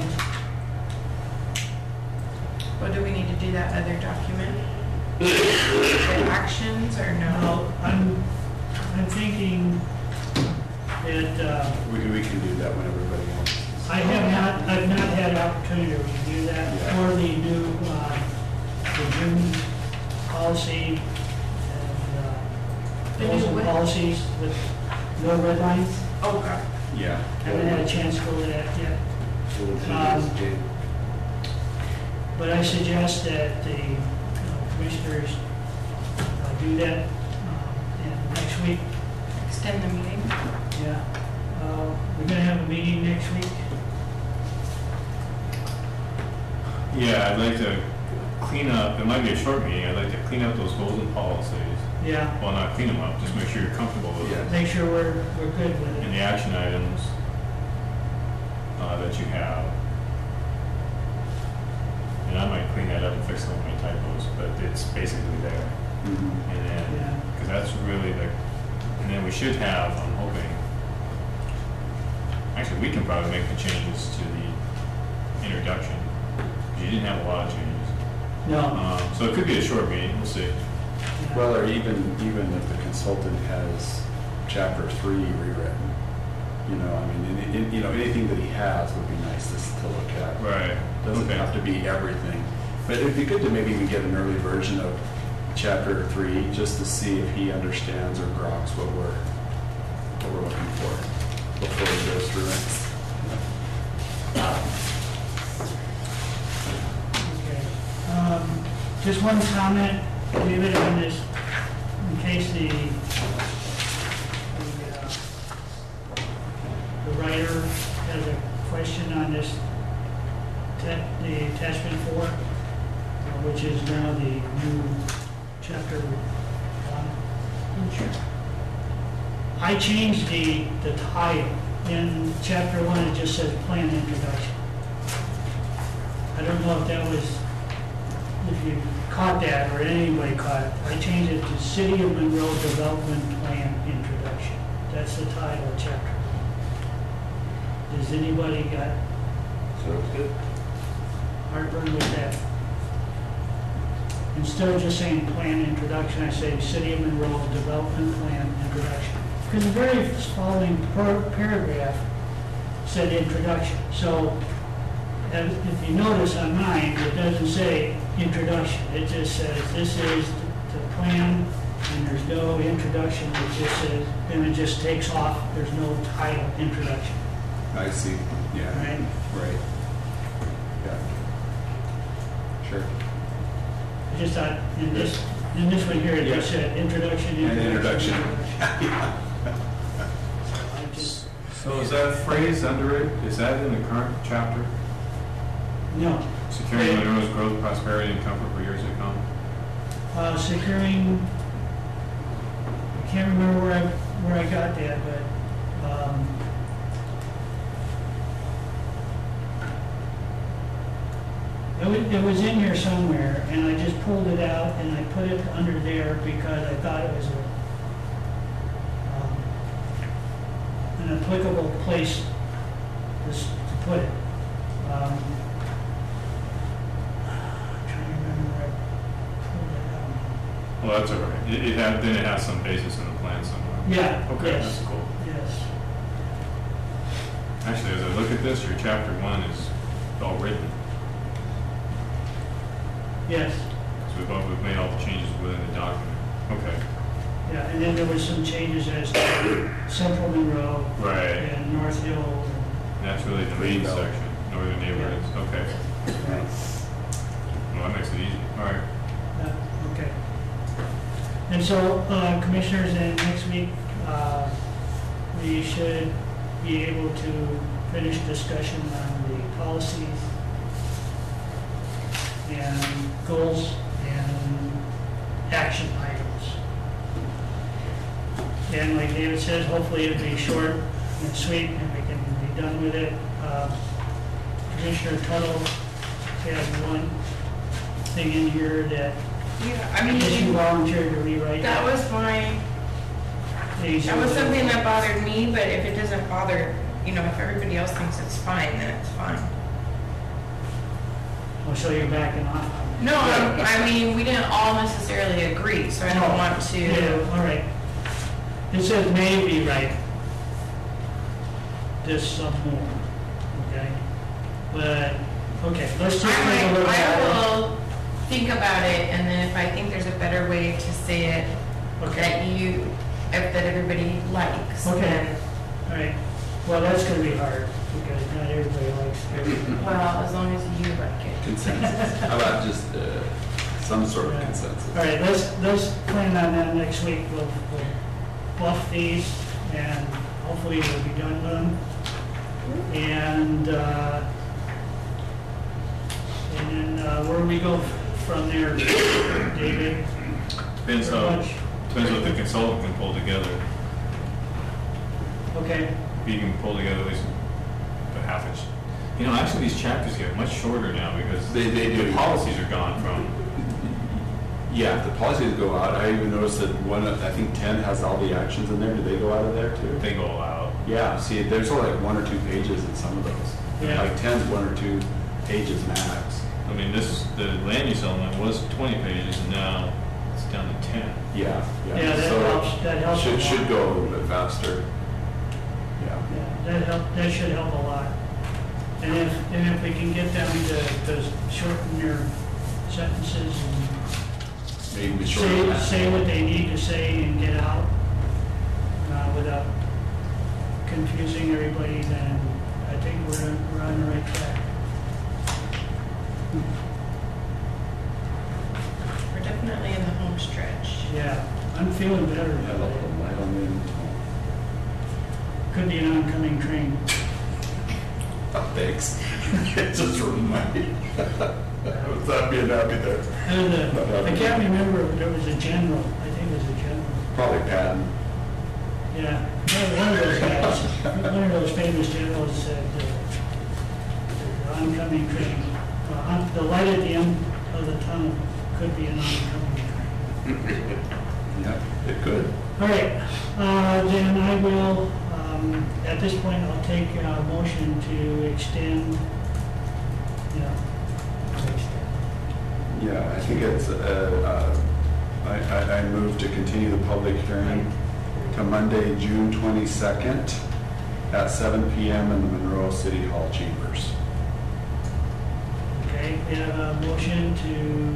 What do we need to do that other document? The actions or no? Well, I'm, I'm thinking that, uh, We, we can do that when everybody else. is- I have not, I've not had opportunity to review that Yeah. or the new, uh, the June policy and, uh, The new those are what? policies with no red lines. Oh, God. Yeah. Haven't had a chance to go to that yet. Um, But I suggest that the uh, commissioners uh, do that, um, and next week, Extend the meeting. yeah. Uh, We're gonna have a meeting next week. yeah, I'd like to clean up, it might be a short meeting, I'd like to clean up those goals and policies. Yeah, Well, not clean them up, just make sure you're comfortable with Yeah. them. make sure we're, we're good with And it. the action items uh, that you have. And I might clean that up and fix some of my typos, but it's basically there. Mhm. And then, Yeah. because that's really the, and then we should have, I'm hoping, actually, we can probably make the changes to the introduction, because you didn't have a lot of changes. No. Um, So it could be a short meeting, we'll see. yeah. Well, or even, even if the consultant has chapter three rewritten, You know, I mean, any- any- you know, anything that he has would be nice to, s- to look at. Right. Doesn't Okay. have to be everything. But it'd be good to maybe even get an early version of chapter three, just to see if he understands or groks what we're, what we're looking for before he goes through it. Okay. Um, Just one comment, David, on this, in case the, the, uh, the writer has a question on this, ta- the attachment four, uh, which is now the new chapter one. I changed the, the title. In chapter one, it just says plan introduction. I don't know if that was, if you caught that or anybody caught it. I changed it to City of Monroe Development Plan Introduction. That's the title of chapter one. Does anybody got Sounds good. heartburn with that? Instead of just saying plan introduction, I say City of Monroe Development Plan Introduction. Because the very following par- paragraph said introduction. So and if you notice on mine, it doesn't say introduction. It just says this is the plan, and there's no introduction. It just says, then it just takes off. There's no title introduction. I see, yeah. Right. Right. Yeah. Sure. I just thought in this, in this one here, it just said introduction, And introduction. introduction. introduction. So I just, So is that phrase under it, is that in the current chapter? no. Securing Monroe's growth, prosperity, and comfort for years to come? Uh, securing, I can't remember where I, where I got that, but, um, it was, it was in here somewhere, and I just pulled it out and I put it under there because I thought it was a, um, an applicable place to, s- to put it. Um, I'm trying to remember where I pulled it out. Well, that's all right. It, it had, then it has some basis in the plan somewhere. Yeah, Okay, yes. that's cool. Yes. Actually, as I look at this, your chapter one is all written. Yes, So we've, all- we've made all the changes within the document. Okay. yeah, and then there was some changes as to Central Monroe Right. and North Hill. And that's really the main Greenbelt. section, northern neighborhoods. Okay. and- Well, that makes it easy. All right. uh, Okay. And so, uh, commissioners, and next week, uh, we should be able to finish discussion on the policies and goals and action items. And like David says, hopefully it'll be short and sweet and we can be done with it. Uh, Commissioner Tuttle has one thing in here that Yeah, I I guess you mean, volunteered to rewrite. that was my, Please. that was something that bothered me, but if it doesn't bother, you know, if everybody else thinks it's fine, then it's fine. I'll show you backing off. No, I I mean, we didn't all necessarily agree, so I don't want Yeah, to, all right. It says maybe right. Just some more, okay? But, okay, let's just take a I look might, at it. I will think about it, and then if I think there's a better way to say it, Okay, that you, if that everybody likes, Okay. then, all right. Well, that's gonna be hard, because not everybody likes everything. well, as long as you like it. Consensus. How about just uh, some sort of Yeah. consensus? All right, let's, let's plan on that next week. We'll, we'll buff these, and hopefully we'll be done with them. And, uh, and then uh, where we go from there, David? Depends Pretty how, much. depends what the consultant can pull together. Okay, If he can pull together at least a half inch. You know, actually, these chapters get much shorter now because They- they the do. policies are gone from. Yeah, the policies go out. I even noticed that one, of- I think ten has all the actions in there. Do they go out of there too? They go all out. Yeah, see, there's only like one or two pages in some of those. Yeah. Like ten's one or two pages max. I mean, this, the land use element was twenty pages and now it's down to ten. Yeah, yeah. yeah, that So helps, that helps. a Should, should lot. go a little bit faster. Yeah. Yeah. that help, that should help a lot. And if, and if we can get them to, to shorten their sentences and Maybe short of say, that. say what they need to say and get out, uh, without confusing everybody, then I think we're, we're on the right track. We're definitely in the home stretch. Yeah, I'm feeling better. Yeah, the little light on the end. Could be an oncoming train. Oh, thanks. It just reminded me. I was not being happy there. And, uh, I can't remember if there was a general, I think it was a general. Probably Patton. Yeah, one one of those guys, one of those famous generals said, uh, the oncoming train, uh, on- the light at the end of the tunnel could be an oncoming train. Yeah, it could. All right, uh, then I will, um, at this point, I'll take a motion to extend, you know, extend. Yeah, I think it's, uh, uh, I, I, I move to continue the public hearing to Monday, June twenty-second at seven P M in the Monroe City Hall chambers. Okay, we have a motion to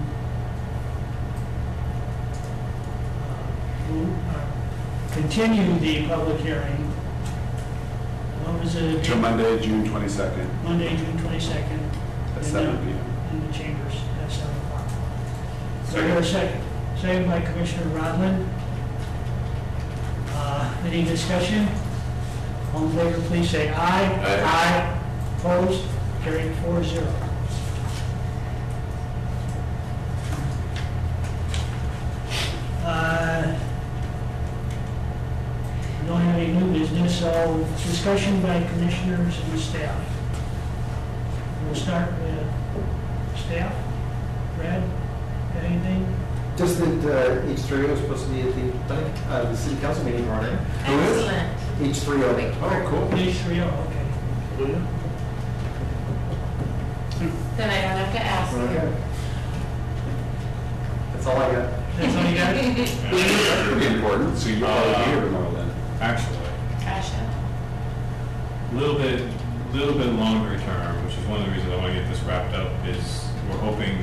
uh, move, uh, continue the public hearing. What was it? To Monday, June twenty-second Monday, June twenty-second. at seven P M. In the chambers at seven o'clock. So we have a second. Second by Commissioner Rodman. Uh, Any discussion? All in favor, please say aye. Aye. Aye. Opposed? Carried four zero. Uh, we don't have any new business, so discussion by commissioners and staff. We'll start with staff. Brad, got anything? Just that uh, each three is supposed to be at the, planning- uh, the city council meeting tomorrow night. Excellent. Each three of Big them. work. Oh, cool. Page three, oh, okay. Then I don't have to ask Okay. you. That's all I got. That's all you got? That's pretty important, so you're probably here tomorrow then. Actually, Asha? a little bit, little bit longer term, which is one of the reasons I want to get this wrapped up, is we're hoping,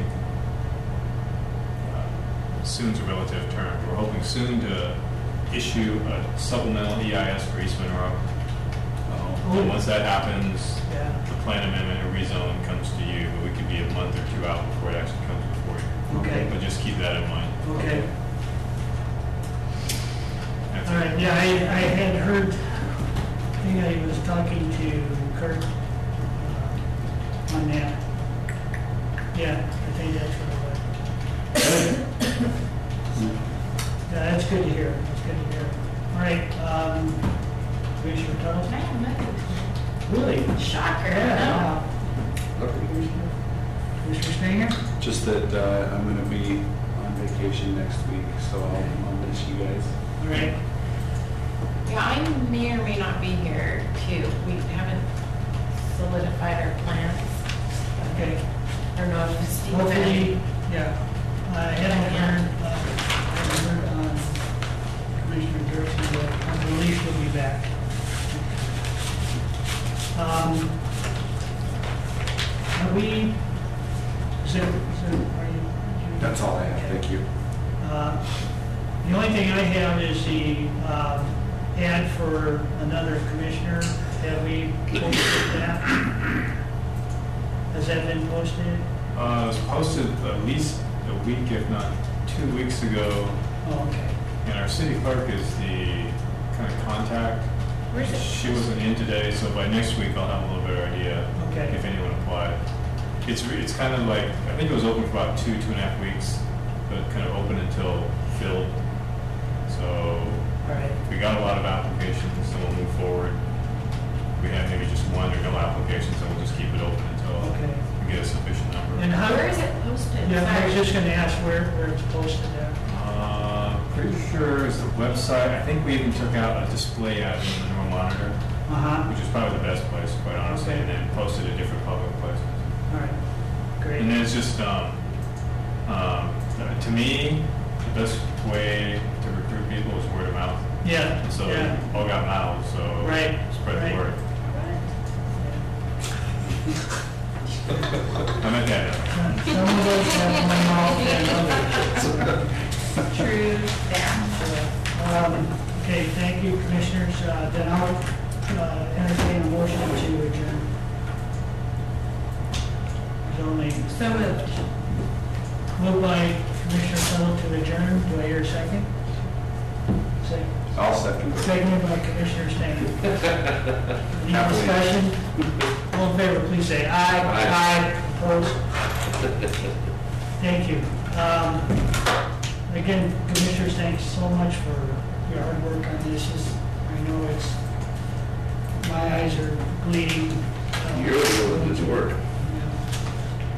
uh, soon's a relative term, we're hoping soon to issue a supplemental E I S for East Monroe. Oh. And once that happens, Yeah, the plan amendment or rezone comes to you, but we could be a month or two out before it actually comes before you. okay, But just keep that in mind. okay. That's All it. right, yeah, I, I had heard, I think I was talking to Kurt uh, on that. Yeah, I think that's what it was. Yeah, that's good to hear, that's good to hear. All right, um, Commissioner I Tuttle? have nothing. Really? Shocker. Yeah. No. Commissioner Commissioner Stanger? Just that uh, I'm going to be on vacation next week, so I'll, I'll miss you guys. All right, Yeah, I may or may not be here too. We haven't solidified our plans. okay. I don't know if Steve. Hopefully, yeah. I haven't heard, uh, I haven't heard on Commissioner Dirksen, but I believe she'll be back. Um, Are we, is there, is there, are you? That's all I have, thank you. Uh, The only thing I have is the um, ad for another commissioner. Have we posted that? Has that been posted? Uh, it was posted at least a week, if not two weeks ago, Oh, okay. and our city clerk is the kind of contact. Where's it? She wasn't in today, so by next week I'll have a little better idea Okay. if anyone applied. It's, re- it's kind of like, I think it was open for about two, two and a half weeks, but kind of open until filled. So All right. we got a lot of applications, so we'll move forward. We have maybe just one or no applications, so we'll just keep it open until Okay. we get a sufficient number. And how? Where is it posted? Yeah, I was Sorry. just gonna ask where, where it's posted at. Uh, pretty sure it's the website. I think we even took out a display ad in the Monroe Monitor, Uh-huh. which is probably the best place, quite honestly, Okay. and then posted at different public places. All right, great. And then it's just, um, um, to me, the best way to recruit people is word of mouth. Yeah, And so yeah, all got mouths, so Right, spread right. the word. I'm at that. Some of us have one mouth than others. True, yeah. Um, Okay, thank you, Commissioners. Uh, Then I'll uh, entertain a motion to adjourn. There's only So moved. moved by Commissioner Settle to adjourn. Do I hear a second? Second. I'll second it. Seconded by Commissioner Stan. Any Happily. discussion? All in favor, please say aye. Aye. Opposed? Thank you. Um, Again, Commissioners, thanks so much for your hard work on this. This- I know it's, my eyes are bleeding